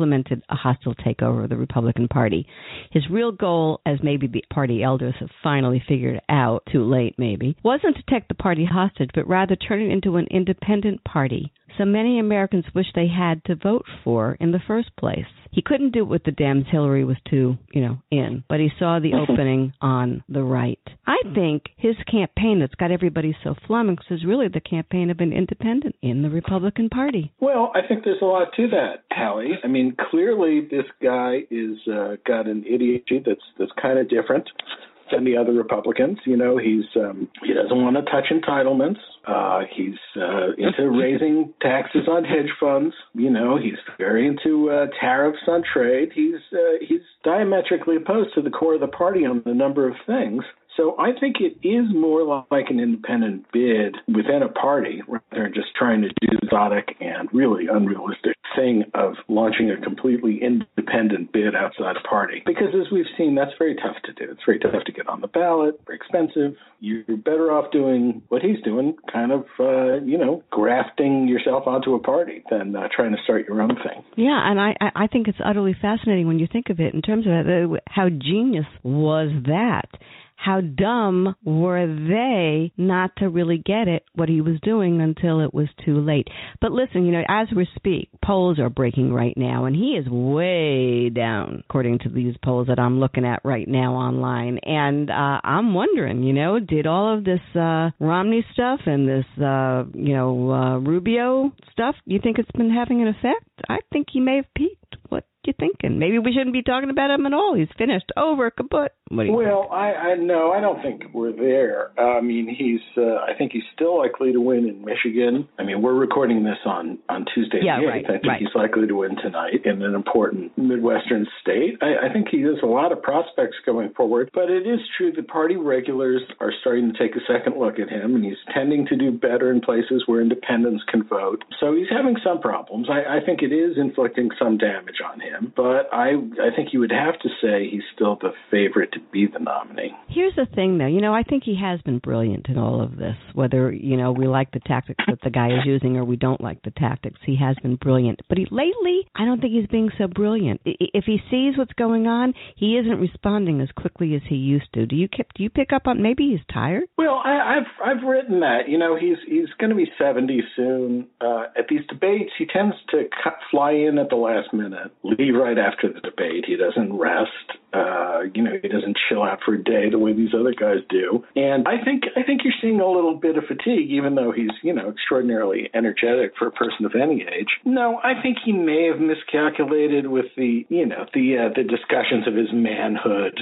implemented a hostile takeover of the Republican Party. His real goal, as maybe the party elders have finally figured out, too late maybe, wasn't to take the party hostage, but rather turn it into an independent party so many Americans wish they had to vote for in the first place. He couldn't do it with the Dems. Hillary was too, you know, in, but he saw the opening on the right. I think his campaign that's got everybody so flummoxed is really the campaign of an independent in the Republican Party. Well, I think there's a lot to that, Hallie. I mean, clearly this guy is uh, got an ideology that's that's kind of different than the other Republicans. You know, he's um, he doesn't want to touch entitlements. Uh, he's uh, into raising taxes on hedge funds. You know, he's very into uh, tariffs on trade. He's uh, he's diametrically opposed to the core of the party on a number of things. So I think it is more like an independent bid within a party rather than just trying to do the exotic and really unrealistic thing of launching a completely independent bid outside a party. Because as we've seen, that's very tough to do. It's very tough to get on the ballot, very expensive. You're better off doing what he's doing, kind of, uh, you know, grafting yourself onto a party than uh, trying to start your own thing. Yeah, and I, I think it's utterly fascinating when you think of it in terms of uh, how genius was that. How dumb were they not to really get it, what he was doing, until it was too late? But listen, you know, as we speak, polls are breaking right now, and he is way down, according to these polls that I'm looking at right now online. And uh, I'm wondering, you know, did all of this uh, Romney stuff and this, uh, you know, uh, Rubio stuff, you think it's been having an effect? I think he may have peaked. What you thinking? Maybe we shouldn't be talking about him at all. He's finished. Over. Kaput. What do you well, think? I, I no, I don't think we're there. Uh, I mean, he's. Uh, I think he's still likely to win in Michigan. I mean, we're recording this on, on Tuesday yeah, the eighth. right, I think right. he's likely to win tonight in an important Midwestern state. I, I think he has a lot of prospects going forward. But it is true that party regulars are starting to take a second look at him, and he's tending to do better in places where independents can vote. So he's having some problems. I, I think it is inflicting some damage on him. But I, I think you would have to say he's still the favorite to be the nominee. Here's the thing, though. You know, I think he has been brilliant in all of this. Whether, you know, we like the tactics that the guy is using or we don't like the tactics, he has been brilliant. But he, lately, I don't think he's being so brilliant. If he sees what's going on, he isn't responding as quickly as he used to. Do you do you pick up on maybe he's tired? Well, I, I've I've written that. You know, he's he's going to be seventy soon. Uh, at these debates, he tends to cut, fly in at the last minute, leave right after the debate. He doesn't rest. Uh, you know, he doesn't chill out for a day the way these other guys do. And I think I think you're seeing a little bit of fatigue, even though he's, you know, extraordinarily energetic for a person of any age. No, I think he may have miscalculated with the, you know, the uh, the discussions of his manhood.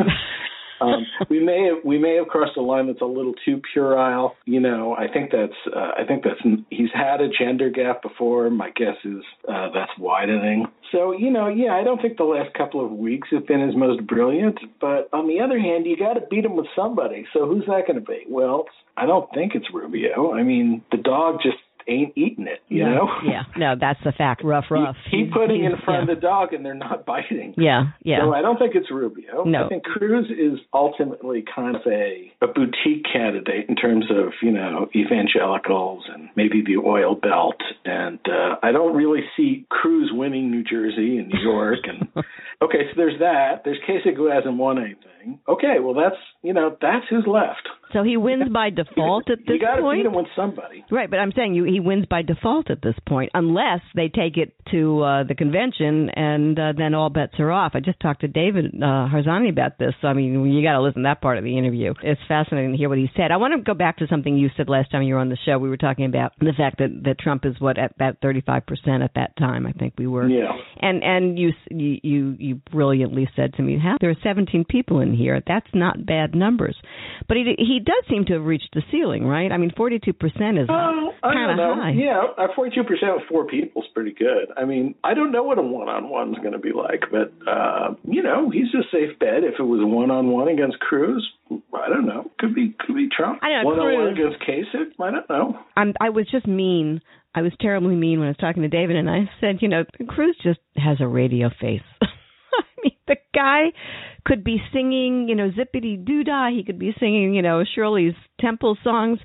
Um, we may have we may have crossed a line that's a little too puerile. You know, I think that's uh, I think that's he's had a gender gap before. My guess is uh, that's widening. So, you know, yeah, I don't think the last couple of weeks have been his most brilliant. But on the other hand, you got to beat him with somebody. So who's that going to be? Well, I don't think it's Rubio. I mean, the dog just ain't eating it, you yeah, know? Yeah, no, that's the fact. Rough, rough. Keep he, putting in front yeah. of the dog and they're not biting. Yeah, yeah. So I don't think it's Rubio. No. I think Cruz is ultimately kind of a, a boutique candidate in terms of, you know, evangelicals and maybe the oil belt. And uh, I don't really see Cruz winning New Jersey and New York. And okay, so there's that. There's Kasich who hasn't won anything. Okay, well, that's, you know, that's who's left. So he wins by default at this you gotta point? You got to beat him with somebody. Right, but I'm saying you, he wins by default at this point, unless they take it to uh, the convention, and uh, then all bets are off. I just talked to David uh, Harzani about this, so I mean, you got to listen to that part of the interview. It's fascinating to hear what he said. I want to go back to something you said last time you were on the show. We were talking about the fact that, that Trump is, what, at about thirty-five percent at that time, I think we were. Yeah. And and you you you brilliantly said to me, how there are seventeen people in here. That's not bad numbers. But he he does seem to have reached the ceiling, right? I mean, forty-two percent is uh, kind of high. Yeah, uh, forty-two percent with four people is pretty good. I mean, I don't know what a one-on-one is going to be like, but, uh, you know, he's a safe bet. If it was a one-on-one against Cruz, I don't know. Could be could be Trump. I know, one-on-one Cruz, against Kasich? I don't know. I'm, I was just mean. I was terribly mean when I was talking to David, and I said, you know, Cruz just has a radio face. I mean, the guy could be singing, you know, Zippity Doo Dah. He could be singing, you know, Shirley's Temple songs.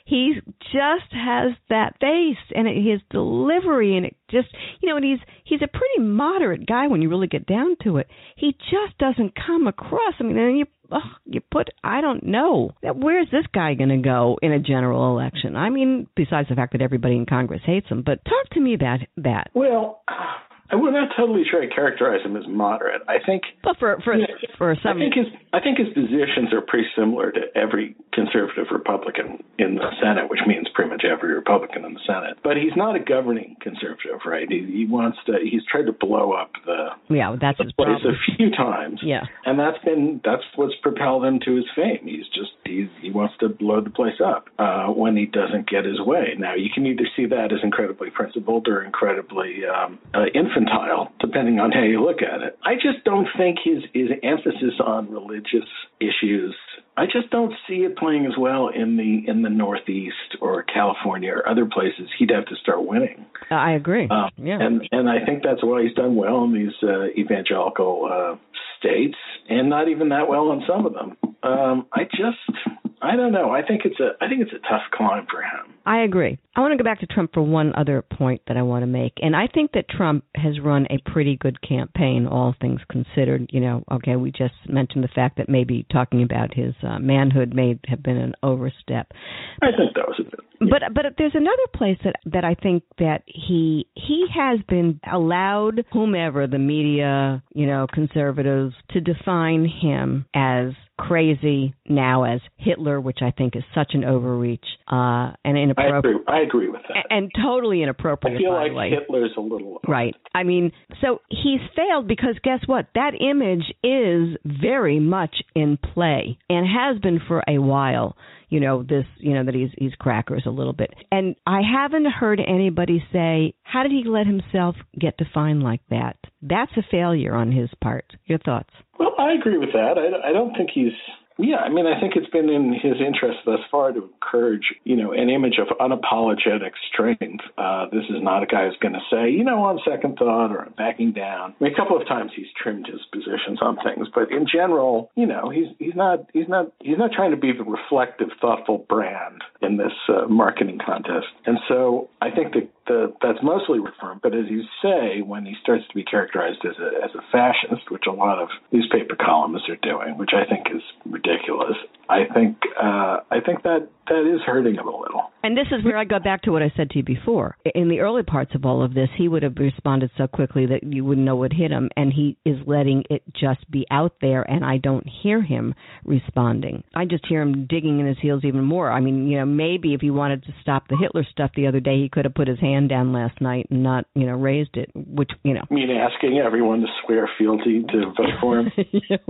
he just has that face and it, his delivery, and it just, you know, and he's he's a pretty moderate guy when you really get down to it. He just doesn't come across. I mean, and you oh, you put, I don't know, where's this guy going to go in a general election? I mean, besides the fact that everybody in Congress hates him, but talk to me about that. Well, I would not totally try to characterize him as moderate. I think, well, for for you know, for some, I think his I think his positions are pretty similar to every conservative Republican in the Senate, which means pretty much every Republican in the Senate. But he's not a governing conservative, right? He, he wants to. He's tried to blow up the yeah, that's the his place problem. a few times. Yeah, and that's been that's what's propelled him to his fame. He's just he's, he wants to blow the place up uh, when he doesn't get his way. Now you can either see that as incredibly principled or incredibly um, uh, infantile, depending on how you look at it. I just don't think his his emphasis on religious issues, I just don't see it playing as well in the in the Northeast or California or other places. He'd have to start winning. Uh, I agree. Um, yeah, and and I think that's why he's done well in these uh, evangelical uh, states, and not even that well in some of them. Um, I just. I don't know. I think it's a I think it's a tough climb for him. I agree. I want to go back to Trump for one other point that I want to make. And I think that Trump has run a pretty good campaign, all things considered. You know, okay, we just mentioned the fact that maybe talking about his uh, manhood may have been an overstep. I think that was a bit. Yeah. But but there's another place that, that I think that he he has been allowed whomever, the media, you know, conservatives, to define him as crazy, now as Hitler, which I think is such an overreach uh, and inappropriate. I agree. I agree with that. And, and totally inappropriate. I feel by like the way. Hitler's a little right. I mean, so he's failed because guess what? That image is very much in play and has been for a while. You know, this, you know, that he's he's crackers a little bit. And I haven't heard anybody say, how did he let himself get defined like that? That's a failure on his part. Your thoughts? Well, I agree with that. I, I don't think he's, yeah, I mean, I think it's been in his interest thus far to encourage, you know, an image of unapologetic strength. Uh, this is not a guy who's going to say, you know, on second thought or backing down. I mean, a couple of times he's trimmed his positions on things, but in general, you know, he's he's not he's not he's not trying to be the reflective, thoughtful brand in this uh, marketing contest. And so I think that the, that's mostly reaffirmed. But as you say, when he starts to be characterized as a as a fascist, which a lot of newspaper columnists are doing, which I think is ridiculous, I think uh, I think that that is hurting him a little. And this is where I go back to what I said to you before. In the early parts of all of this, he would have responded so quickly that you wouldn't know what hit him, and he is letting it just be out there, and I don't hear him responding. I just hear him digging in his heels even more. I mean, you know, maybe if he wanted to stop the Hitler stuff the other day, he could have put his hand down last night and not, you know, raised it, which, you know. I mean, asking everyone to swear fealty to vote for him?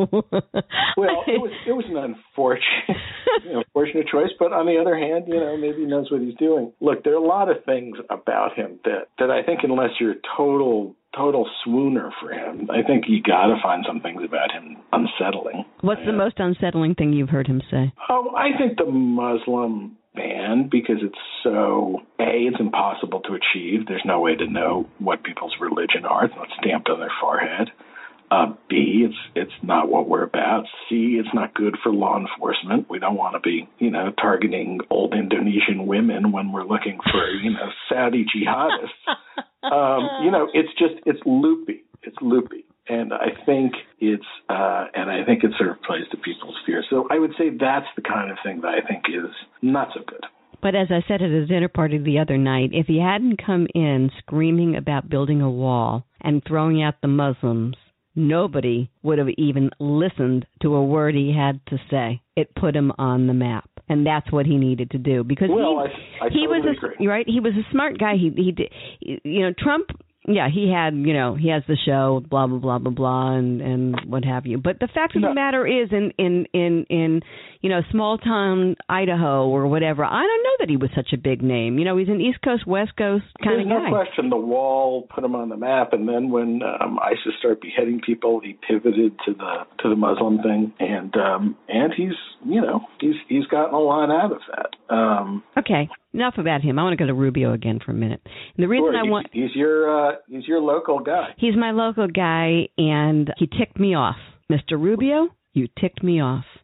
Well, it was it was an unfortunate, you know, unfortunate choice, but on the other hand, you know, maybe he knows what he's doing. Look, there are a lot of things about him that, that I think unless you're a total total swooner for him, I think you got to find some things about him unsettling. What's yeah. the most unsettling thing you've heard him say? Oh, I think the Muslim ban, because it's so, A, it's impossible to achieve. There's no way to know what people's religion are. It's not stamped on their forehead. Uh, B, it's it's not what we're about. C, it's not good for law enforcement. We don't want to be, you know, targeting old Indonesian women when we're looking for, you know, Saudi jihadists. Um, you know, it's just, it's loopy. It's loopy. And I think it's, uh, and I think it sort of plays to people's fears. So I would say that's the kind of thing that I think is not so good. But as I said at a dinner party the other night, if he hadn't come in screaming about building a wall and throwing out the Muslims, nobody would have even listened to a word he had to say. It put him on the map, and that's what he needed to do because well, he, I, I he totally was a, agree. right. He was a smart guy. He he did, you know, Trump. Yeah, he had, you know, he has the show, blah, blah, blah, blah, blah, and, and what have you. But the fact of no. the matter is, in, in, in, in, you know, small town Idaho or whatever, I don't know that he was such a big name. You know, he's an East Coast, West Coast kind There's of guy. There's no question the wall put him on the map, and then when um, ISIS started beheading people, he pivoted to the to the Muslim thing, and um, and he's, you know, he's he's gotten a lot out of that. Um, okay. Enough about him. I want to go to Rubio again for a minute. And the reason sure, I he's, want he's your uh, he's your local guy. He's my local guy, and he ticked me off. Mister Rubio, you ticked me off.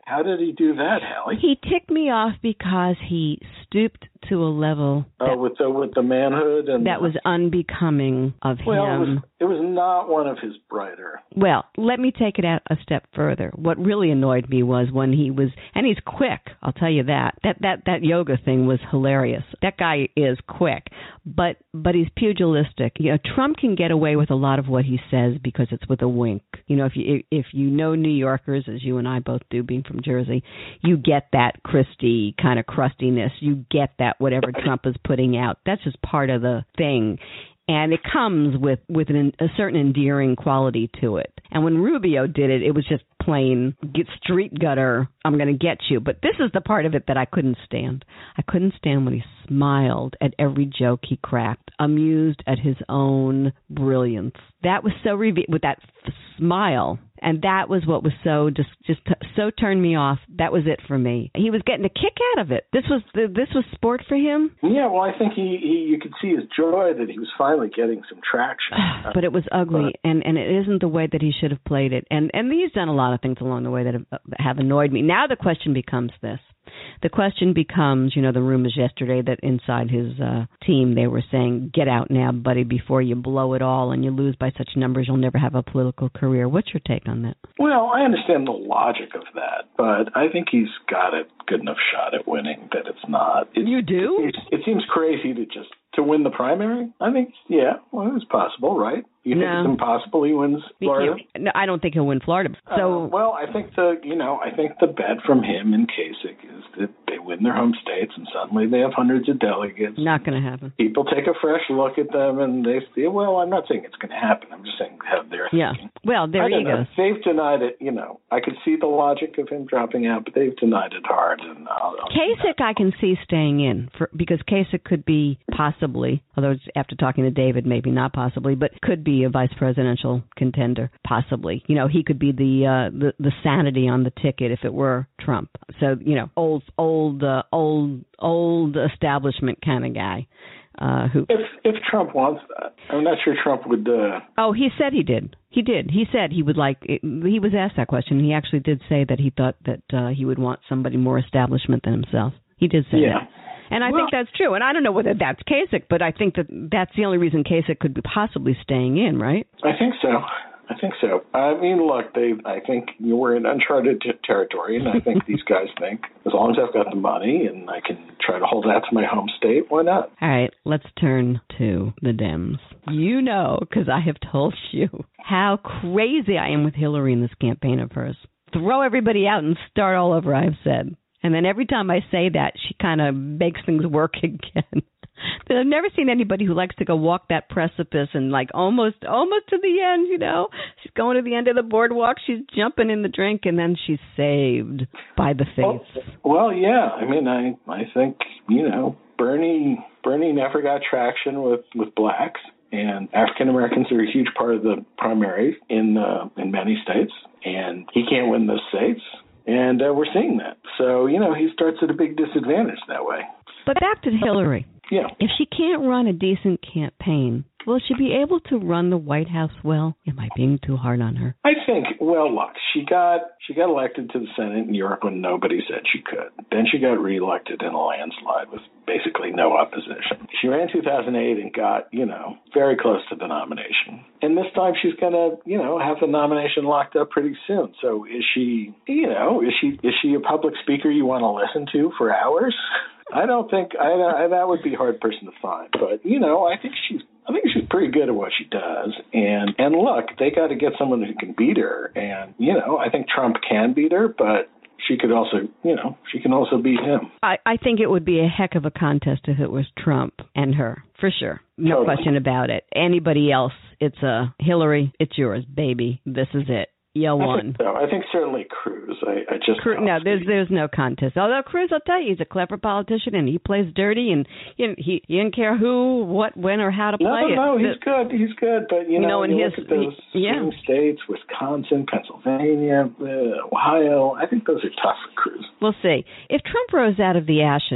How did he do that, Hallie? He ticked me off because he stooped to a level that, oh, with the with the manhood and that was unbecoming of well, him. It was, it was not one of his brighter. Well, let me take it out a step further. What really annoyed me was when he was, and he's quick, I'll tell you that. That that that yoga thing was hilarious. That guy is quick, but but he's pugilistic. You know, Trump can get away with a lot of what he says because it's with a wink. You know, if you if you know New Yorkers, as you and I both do, being from Jersey, you get that Christie kind of crustiness. You get that whatever Trump is putting out. That's just part of the thing. And it comes with, with an, a certain endearing quality to it. And when Rubio did it, it was just plain get street gutter, I'm going to get you. But this is the part of it that I couldn't stand. I couldn't stand when he smiled at every joke he cracked, amused at his own brilliance. That was so reve- with that f- smile. And that was what was so just just t- so turned me off. That was it for me. He was getting a kick out of it. This was this was sport for him. Yeah, well, I think he, he you could see his joy that he was finally getting some traction. But it was ugly, but, and, and it isn't the way that he should have played it. And and he's done a lot of things along the way that have, have annoyed me. Now the question becomes this. The question becomes, you know, the rumors yesterday that inside his uh, team they were saying, get out now, buddy, before you blow it all and you lose by such numbers, you'll never have a political career. What's your take on that? Well, I understand the logic of that, but I think he's got a good enough shot at winning that it's not. It's, you do? It, it seems crazy to just to win the primary. I think, yeah, well, it's possible, right? You think no. it's impossible he wins Florida? He no, I don't think he'll win Florida. So, uh, well, I think the you know I think the bet from him and Kasich is that they win their home states and suddenly they have hundreds of delegates. Not going to happen. People take a fresh look at them and they say, well, I'm not saying it's going to happen. I'm just saying have their yeah. thinking. Well, their egos. They've denied it. You know, I could see the logic of him dropping out, but they've denied it hard. And I'll, I'll Kasich, I can see staying in for because Kasich could be possibly, although it's after talking to David, maybe not possibly, but could be a vice presidential contender, possibly. You know, he could be the uh, the, the sanity on the ticket if it were Trump. So, you know, old, old, uh, old, old establishment kind of guy. Uh, who? If if Trump wants that, I'm not sure Trump would. Uh... Oh, he said he did. He did. He said he would like. He was asked that question. He actually did say that he thought that uh, he would want somebody more establishment than himself. He did say yeah. that. And I well, think that's true. And I don't know whether that's Kasich, but I think that that's the only reason Kasich could be possibly staying in, right? I think so. I think so. I mean, look, they. I think you were in uncharted t- territory, and I think these guys think as long as I've got the money and I can try to hold that to my home state, why not? All right, let's turn to the Dems. You know, because I have told you how crazy I am with Hillary in this campaign of hers. Throw everybody out and start all over, I've said. And then every time I say that, she kind of makes things work again. I've never seen anybody who likes to go walk that precipice and like almost almost to the end, you know. She's going to the end of the boardwalk. She's jumping in the drink, and then she's saved by the faith. Well, well yeah. I mean, I I think, you know, Bernie Bernie never got traction with, with blacks, and African Americans are a huge part of the primary in uh, in many states, and he can't win those states. And uh, we're seeing that. So, you know, he starts at a big disadvantage that way. But back to Hillary. Yeah. If she can't run a decent campaign, will she be able to run the White House well? Am I being too hard on her? I think, well, look, she got she got elected to the Senate in New York when nobody said she could. Then she got reelected in a landslide with basically no opposition. She ran in two thousand eight and got, you know, very close to the nomination. And this time she's going to, you know, have the nomination locked up pretty soon. So is she, you know, is she is she a public speaker you want to listen to for hours? I don't think I, I that would be a hard person to find. But, you know, I think she's I think she's pretty good at what she does. And and look, they got to get someone who can beat her. And, you know, I think Trump can beat her, but she could also, you know, she can also beat him. I, I think it would be a heck of a contest if it was Trump and her, for sure. No totally. question about it. Anybody else, it's a Hillary, it's yours, baby. This is it. You won. I think, so. I think certainly Cruz. I, I just Cruz, no, there's there's no contest. Although Cruz, I'll tell you, he's a clever politician and he plays dirty and you know, he he didn't care who, what, when, or how to play no, it. No, no, the, he's good. He's good. But you, you know, know, in you his look at those he, yeah. swing states, Wisconsin, Pennsylvania, uh, Ohio. I think those are tough for Cruz. We'll see. If Trump rose out of the ashes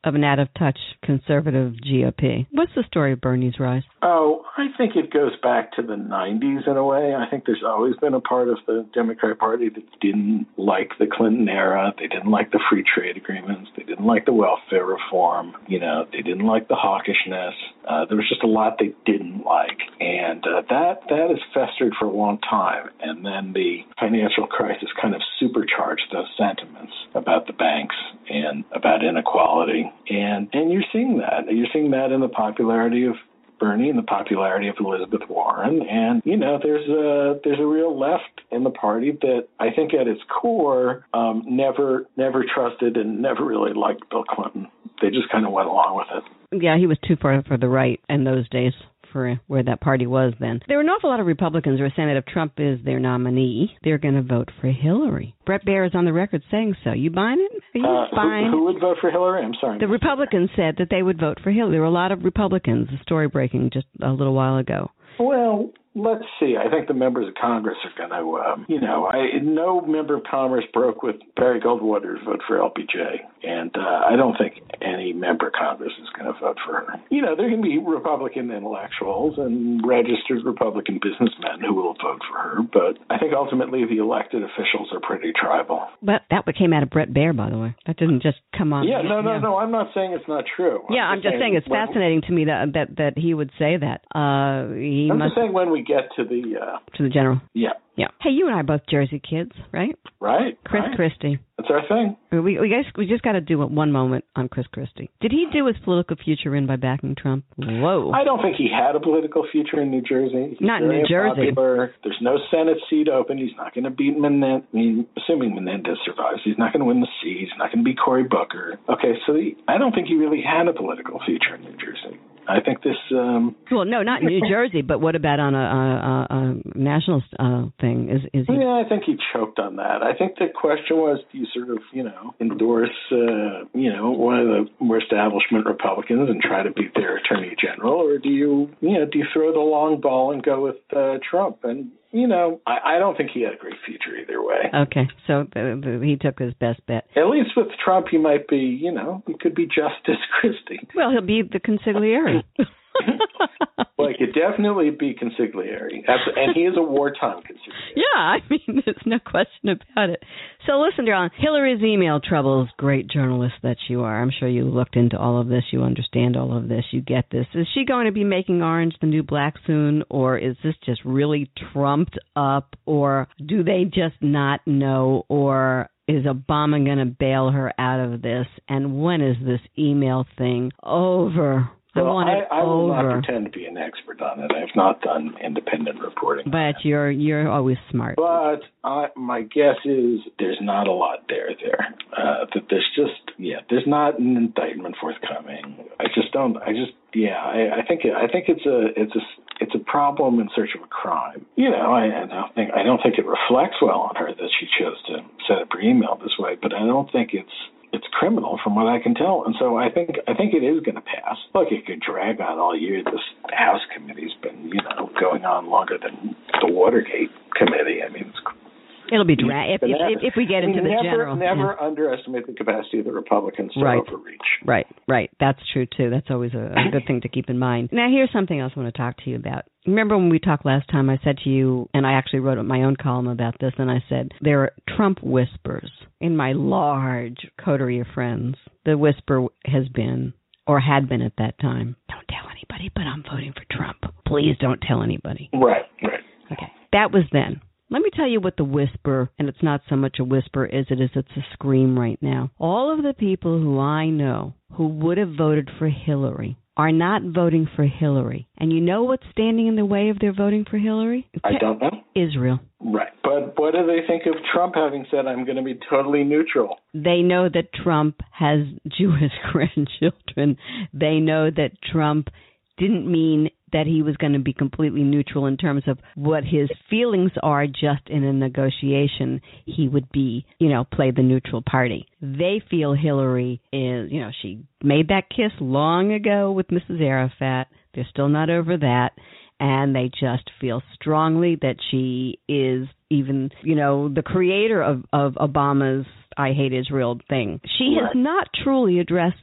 of an out-of-touch conservative G O P. What's the story of Bernie's rise? Oh, I think it goes back to the nineties in a way. I think there's always been a part of the Democratic Party that didn't like the Clinton era. They didn't like the free trade agreements. They didn't like the welfare reform. You know, they didn't like the hawkishness. Uh, there was just a lot they didn't like. And uh, that that has festered for a long time. And then the financial crisis kind of supercharged those sentiments about the banks and about inequality. And and you're seeing that. You're seeing that in the popularity of Bernie and the popularity of Elizabeth Warren. And, you know, there's a there's a real left in the party that I think at its core um, never never trusted and never really liked Bill Clinton. They just kind of went along with it. Yeah, he was too far for the right in those days for where that party was then. There were an awful lot of Republicans who were saying that if Trump is their nominee, they're going to vote for Hillary. Bret Baier is on the record saying so. You buying it? Are you uh, buying who, who would vote for Hillary? I'm sorry. The Republicans said that they would vote for Hillary. There were a lot of Republicans, the story breaking just a little while ago. Well, let's see. I think the members of Congress are going to, um, you know, I, no member of Congress broke with Barry Goldwater's vote for L B J. And uh, I don't think any member of Congress is going to vote for her. You know, there can be Republican intellectuals and registered Republican businessmen who will vote for her. But I think ultimately the elected officials are pretty tribal. But that came out of Bret Baier, by the way. That didn't just come on. Yeah, no, no, yeah. no. I'm not saying it's not true. Yeah, I'm, I'm just saying, saying it's when, fascinating to me that that, that he would say that. Uh, he I'm must, just saying when we get to the... Uh, to the general. Yeah. Yeah. Hey, you and I are both Jersey kids, right? Right. Chris right. Christie. That's our thing. We we guys we just got to do one moment on Chris Christie. Did he do his political future in by backing Trump? Whoa. I don't think he had a political future in New Jersey. He's not in New Jersey. Popular. There's no Senate seat open. He's not going to beat Menendez. I mean, assuming Menendez survives, he's not going to win the seat. He's not going to beat Cory Booker. Okay, so he, I don't think he really had a political future in New Jersey. I think this... Um, well, no, not in New Jersey, but what about on a, a, a national uh, thing? Is, is he... Yeah, I think he choked on that. I think the question was, do you sort of, you know, endorse, uh, you know, one of the more establishment Republicans and try to beat their attorney general, or do you, you know, do you throw the long ball and go with uh, Trump? And, you know, I, I don't think he had a great future either way. Okay, so the, the, he took his best bet. At least with Trump, he might be, you know, he could be Justice Christie. Well, he'll be the consigliere. Well, he could definitely be consigliere. And he is a wartime consigliere. Yeah, I mean, there's no question about it. So listen, Darlene, Hillary's email troubles, great journalist that you are. I'm sure you looked into all of this. You understand all of this. You get this. Is she going to be making orange the new black soon, or is this just really trumped up, or do they just not know, or is Obama going to bail her out of this? And when is this email thing over? I well, want it I, I will over. not pretend to be an expert on it. I've not done independent reporting. But you're you're always smart. But I, my guess is there's not a lot there there. Uh, that there's just yeah, there's not an indictment forthcoming. I just don't. I just yeah. I, I think it, I think it's a it's a it's a problem in search of a crime. You know, I, I don't think I don't think it reflects well on her that she chose to set up her email this way. But I don't think it's. It's criminal from what I can tell. And so I think I think it is going to pass. Look, it could drag on all year. This House committee's been, you know, going on longer than the Watergate committee. I mean, it's It'll be dra- if, if, if we get into I mean, the never, general. Never yeah. underestimate the capacity of the Republicans to right. overreach. Right, right. That's true, too. That's always a, a good thing to keep in mind. Now, here's something else I want to talk to you about. Remember when we talked last time, I said to you, and I actually wrote my own column about this, and I said, there are Trump whispers in my large coterie of friends. The whisper has been, or had been at that time, don't tell anybody, but I'm voting for Trump. Please don't tell anybody. Right, right. Okay, that was then. Let me tell you what the whisper, and it's not so much a whisper as it is it's a scream right now. All of the people who I know who would have voted for Hillary are not voting for Hillary. And you know what's standing in the way of their voting for Hillary? I don't know. Israel. Right. But what do they think of Trump having said, I'm going to be totally neutral? They know that Trump has Jewish grandchildren. They know that Trump didn't mean that he was going to be completely neutral in terms of what his feelings are just in a negotiation. He would be, you know, play the neutral party. They feel Hillary is, you know, she made that kiss long ago with Missus Arafat. They're still not over that. And they just feel strongly that she is even, you know, the creator of, of Obama's I Hate Israel thing. She has not truly addressed this.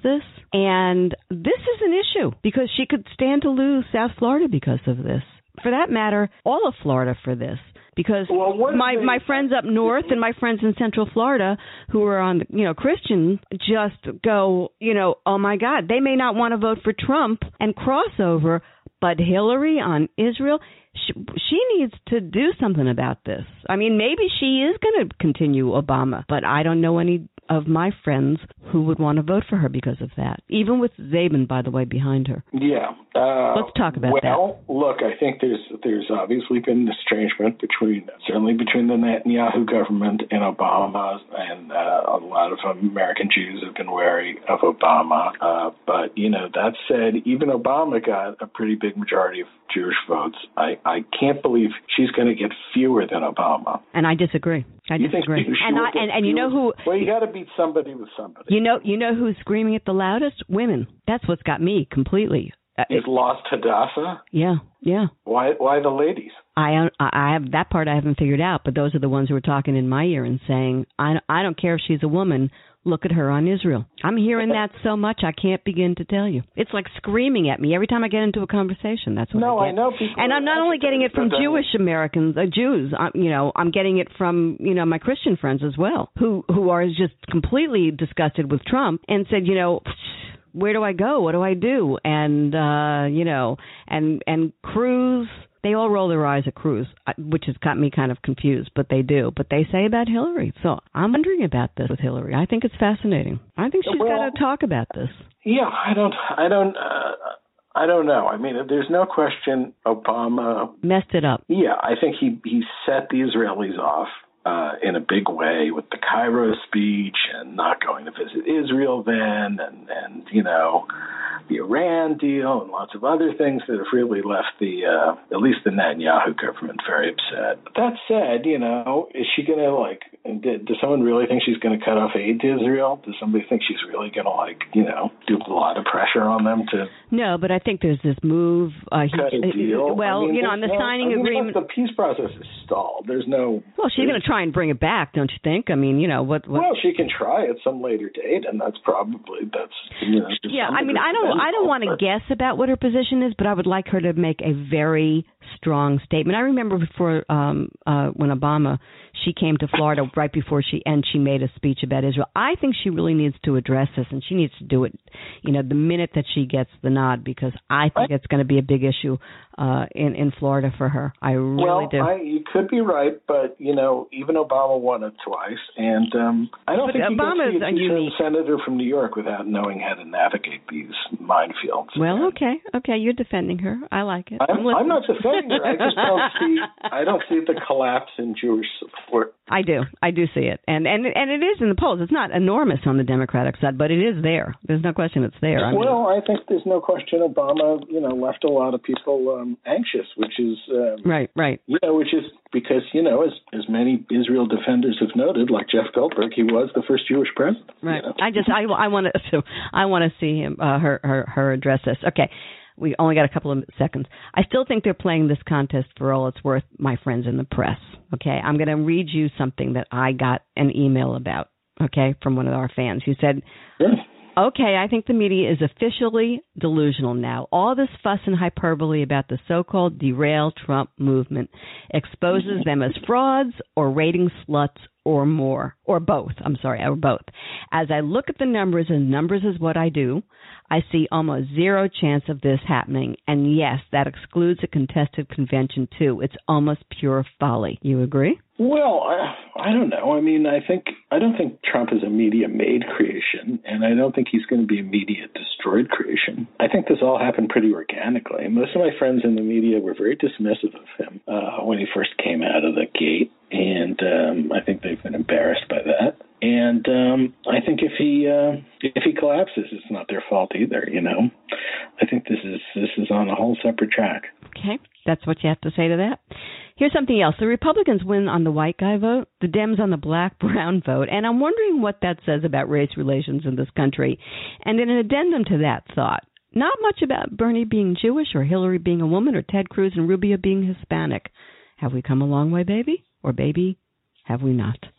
And this is an issue because she could stand to lose South Florida because of this. For that matter, all of Florida for this. Because well, my they, my friends up north and my friends in Central Florida who are on, you know, Christian just go, you know, oh, my God, they may not want to vote for Trump and cross over, but Hillary on Israel, she, she needs to do something about this. I mean, maybe she is going to continue Obama, but I don't know any of my friends who would want to vote for her because of that, even with Zabin, by the way, behind her. Yeah. Uh, Let's talk about well, that. Well, look, I think there's there's obviously been an estrangement between, certainly between the Netanyahu government and Obama, and uh, a lot of American Jews have been wary of Obama. Uh, but, you know, that said, even Obama got a pretty big majority of Jewish votes. I, I can't believe she's going to get fewer than Obama. And I disagree. I you disagree. Think and I, and, and you know who? Well, you got to beat somebody with somebody. You know, you know who's screaming it the loudest? Women. That's what's got me completely. Is lost Hadassah? Yeah, yeah. Why? Why the ladies? I I have that part I haven't figured out, but those are the ones who are talking in my ear and saying, I I don't care if she's a woman. Look at her on Israel. I'm hearing that so much I can't begin to tell you. It's like screaming at me every time I get into a conversation. That's what no, I get. I know people. And I'm not only getting it from Jewish Americans, uh, Jews. I'm, you know, I'm getting it from you know my Christian friends as well, who who are just completely disgusted with Trump and said, you know, where do I go? What do I do? And uh, you know, and and Cruz. They all roll their eyes at Cruz, which has got me kind of confused, but they do. But they say about Hillary. So I'm wondering about this with Hillary. I think it's fascinating. I think she's well, got to talk about this. Yeah, I don't, I don't, uh, I don't know. I mean, there's no question Obama messed it up. Yeah, I think he he set the Israelis off uh, in a big way with the Cairo speech and not going to visit Israel then, and and you know. the Iran deal and lots of other things that have really left the, uh, at least the Netanyahu government very upset. But that said, you know, is she going to like, does someone really think she's going to cut off aid to Israel? Does somebody think she's really going to like, you know, do a lot of pressure on them to? No, but I think there's this move. Uh, cut he, a deal. Well, I mean, you know, on the no, signing I mean, agreement. The peace process is stalled. There's no. Well, she's going to try and bring it back, don't you think? I mean, you know, what, what? Well, she can try at some later date, and that's probably, that's, you know. Yeah, I mean, I don't, I don't want to guess about what her position is, but I would like her to make a very strong statement. I remember before um, uh, when Obama, she came to Florida right before she, and she made a speech about Israel. I think she really needs to address this, and she needs to do it, you know, the minute that she gets the nod, because I think it's going to be a big issue uh, in, in Florida for her. I really well, do. Well, you could be right, but, you know, even Obama won it twice, and um, I don't but think Obama's you can see a unique senator from New York without knowing how to navigate these minefields. Well, okay, okay, you're defending her. I like it. I'm, I'm, I'm not defending her. I just don't see. I don't see the collapse in Jewish support. I do. I do see it, and and and it is in the polls. It's not enormous on the Democratic side, but it is there. There's no question it's there. I mean, well, I think there's no question Obama, you know, left a lot of people um, anxious, which is um, right, right. You know, which is because you know, as as many Israel defenders have noted, like Jeff Goldberg, he was the first Jewish president. Right. You know? I just I I want to I want to see him uh, her her her address this. Okay. We only got a couple of seconds. I still think they're playing this contest for all it's worth, my friends in the press. Okay, I'm going to read you something that I got an email about, okay, from one of our fans who said, sure. Okay, I think the media is officially delusional now. All this fuss and hyperbole about the so-called derail Trump movement exposes them as frauds or rating sluts or more, or both. I'm sorry, or both. As I look at the numbers, and numbers is what I do, I see almost zero chance of this happening. And yes, that excludes a contested convention too. It's almost pure folly. You agree? Well, I, I don't know. I mean, I think I don't think Trump is a media-made creation, and I don't think he's going to be a media-destroyed creation. I think this all happened pretty organically. Most of my friends in the media were very dismissive of him uh, when he first came out of the gate, and um, I think they've been embarrassed by that. And um, I think if he uh, if he collapses, it's not their fault either. You know, I think this is this is on a whole separate track. Okay, that's what you have to say to that. Here's something else. The Republicans win on the white guy vote, the Dems on the black-brown vote, and I'm wondering what that says about race relations in this country. And in an addendum to that thought, not much about Bernie being Jewish or Hillary being a woman or Ted Cruz and Rubio being Hispanic. Have we come a long way, baby? Or baby, have we not?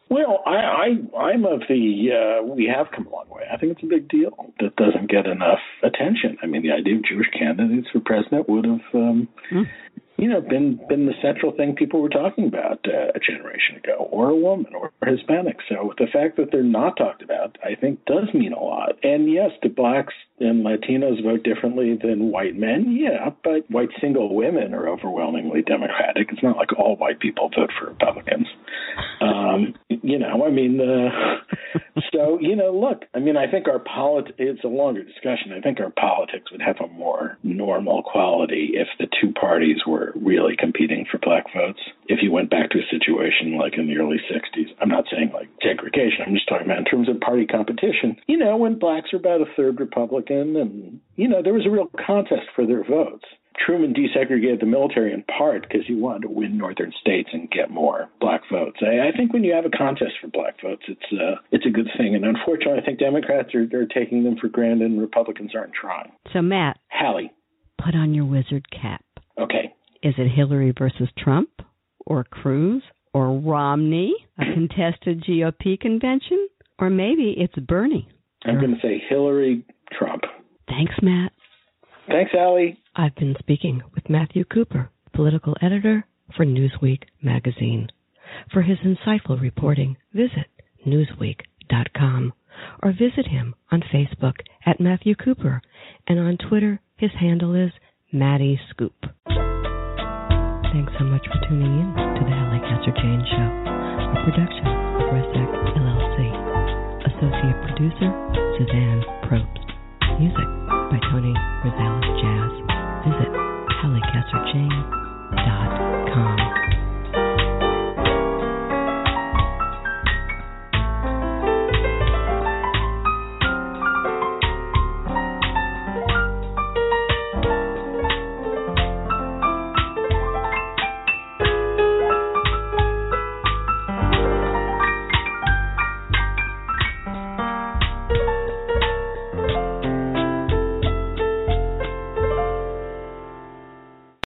Well, I, I, I'm of the, uh, we have come a long way. I think it's a big deal that doesn't get enough attention. I mean, the idea of Jewish candidates for president would have, um, mm. you know, been been the central thing people were talking about uh, a generation ago, or a woman, or Hispanic. So the fact that they're not talked about, I think, does mean a lot. And yes, do blacks and Latinos vote differently than white men? Yeah, but white single women are overwhelmingly Democratic. It's not like all white people vote for Republicans. Um, you know, I mean, uh, so, you know, look, I mean, I think our polit- it's a longer discussion. I think our politics would have a more normal quality if the two parties were really competing for black votes. If you went back to a situation like in the early sixties, I'm not saying like segregation, I'm just talking about in terms of party competition, you know, when blacks are about a third Republican and, you know, there was a real contest for their votes. Truman desegregated the military in part because he wanted to win northern states and get more black votes. I, I think when you have a contest for black votes, it's uh, it's a good thing. And unfortunately, I think Democrats are, are taking them for granted and Republicans aren't trying. So, Matt. Hallie. Put on your wizard cap. Okay. Is it Hillary versus Trump or Cruz or Romney, a contested G O P convention? Or maybe it's Bernie. I'm going to say Hillary, Trump. Thanks, Matt. Thanks, Allie. I've been speaking with Matthew Cooper, political editor for Newsweek magazine. For his insightful reporting, visit newsweek dot com or visit him on Facebook at Matthew Cooper, and on Twitter, his handle is Matty Scoop. Thanks so much for tuning in to the Hallie Casser-Jaynes Show, a production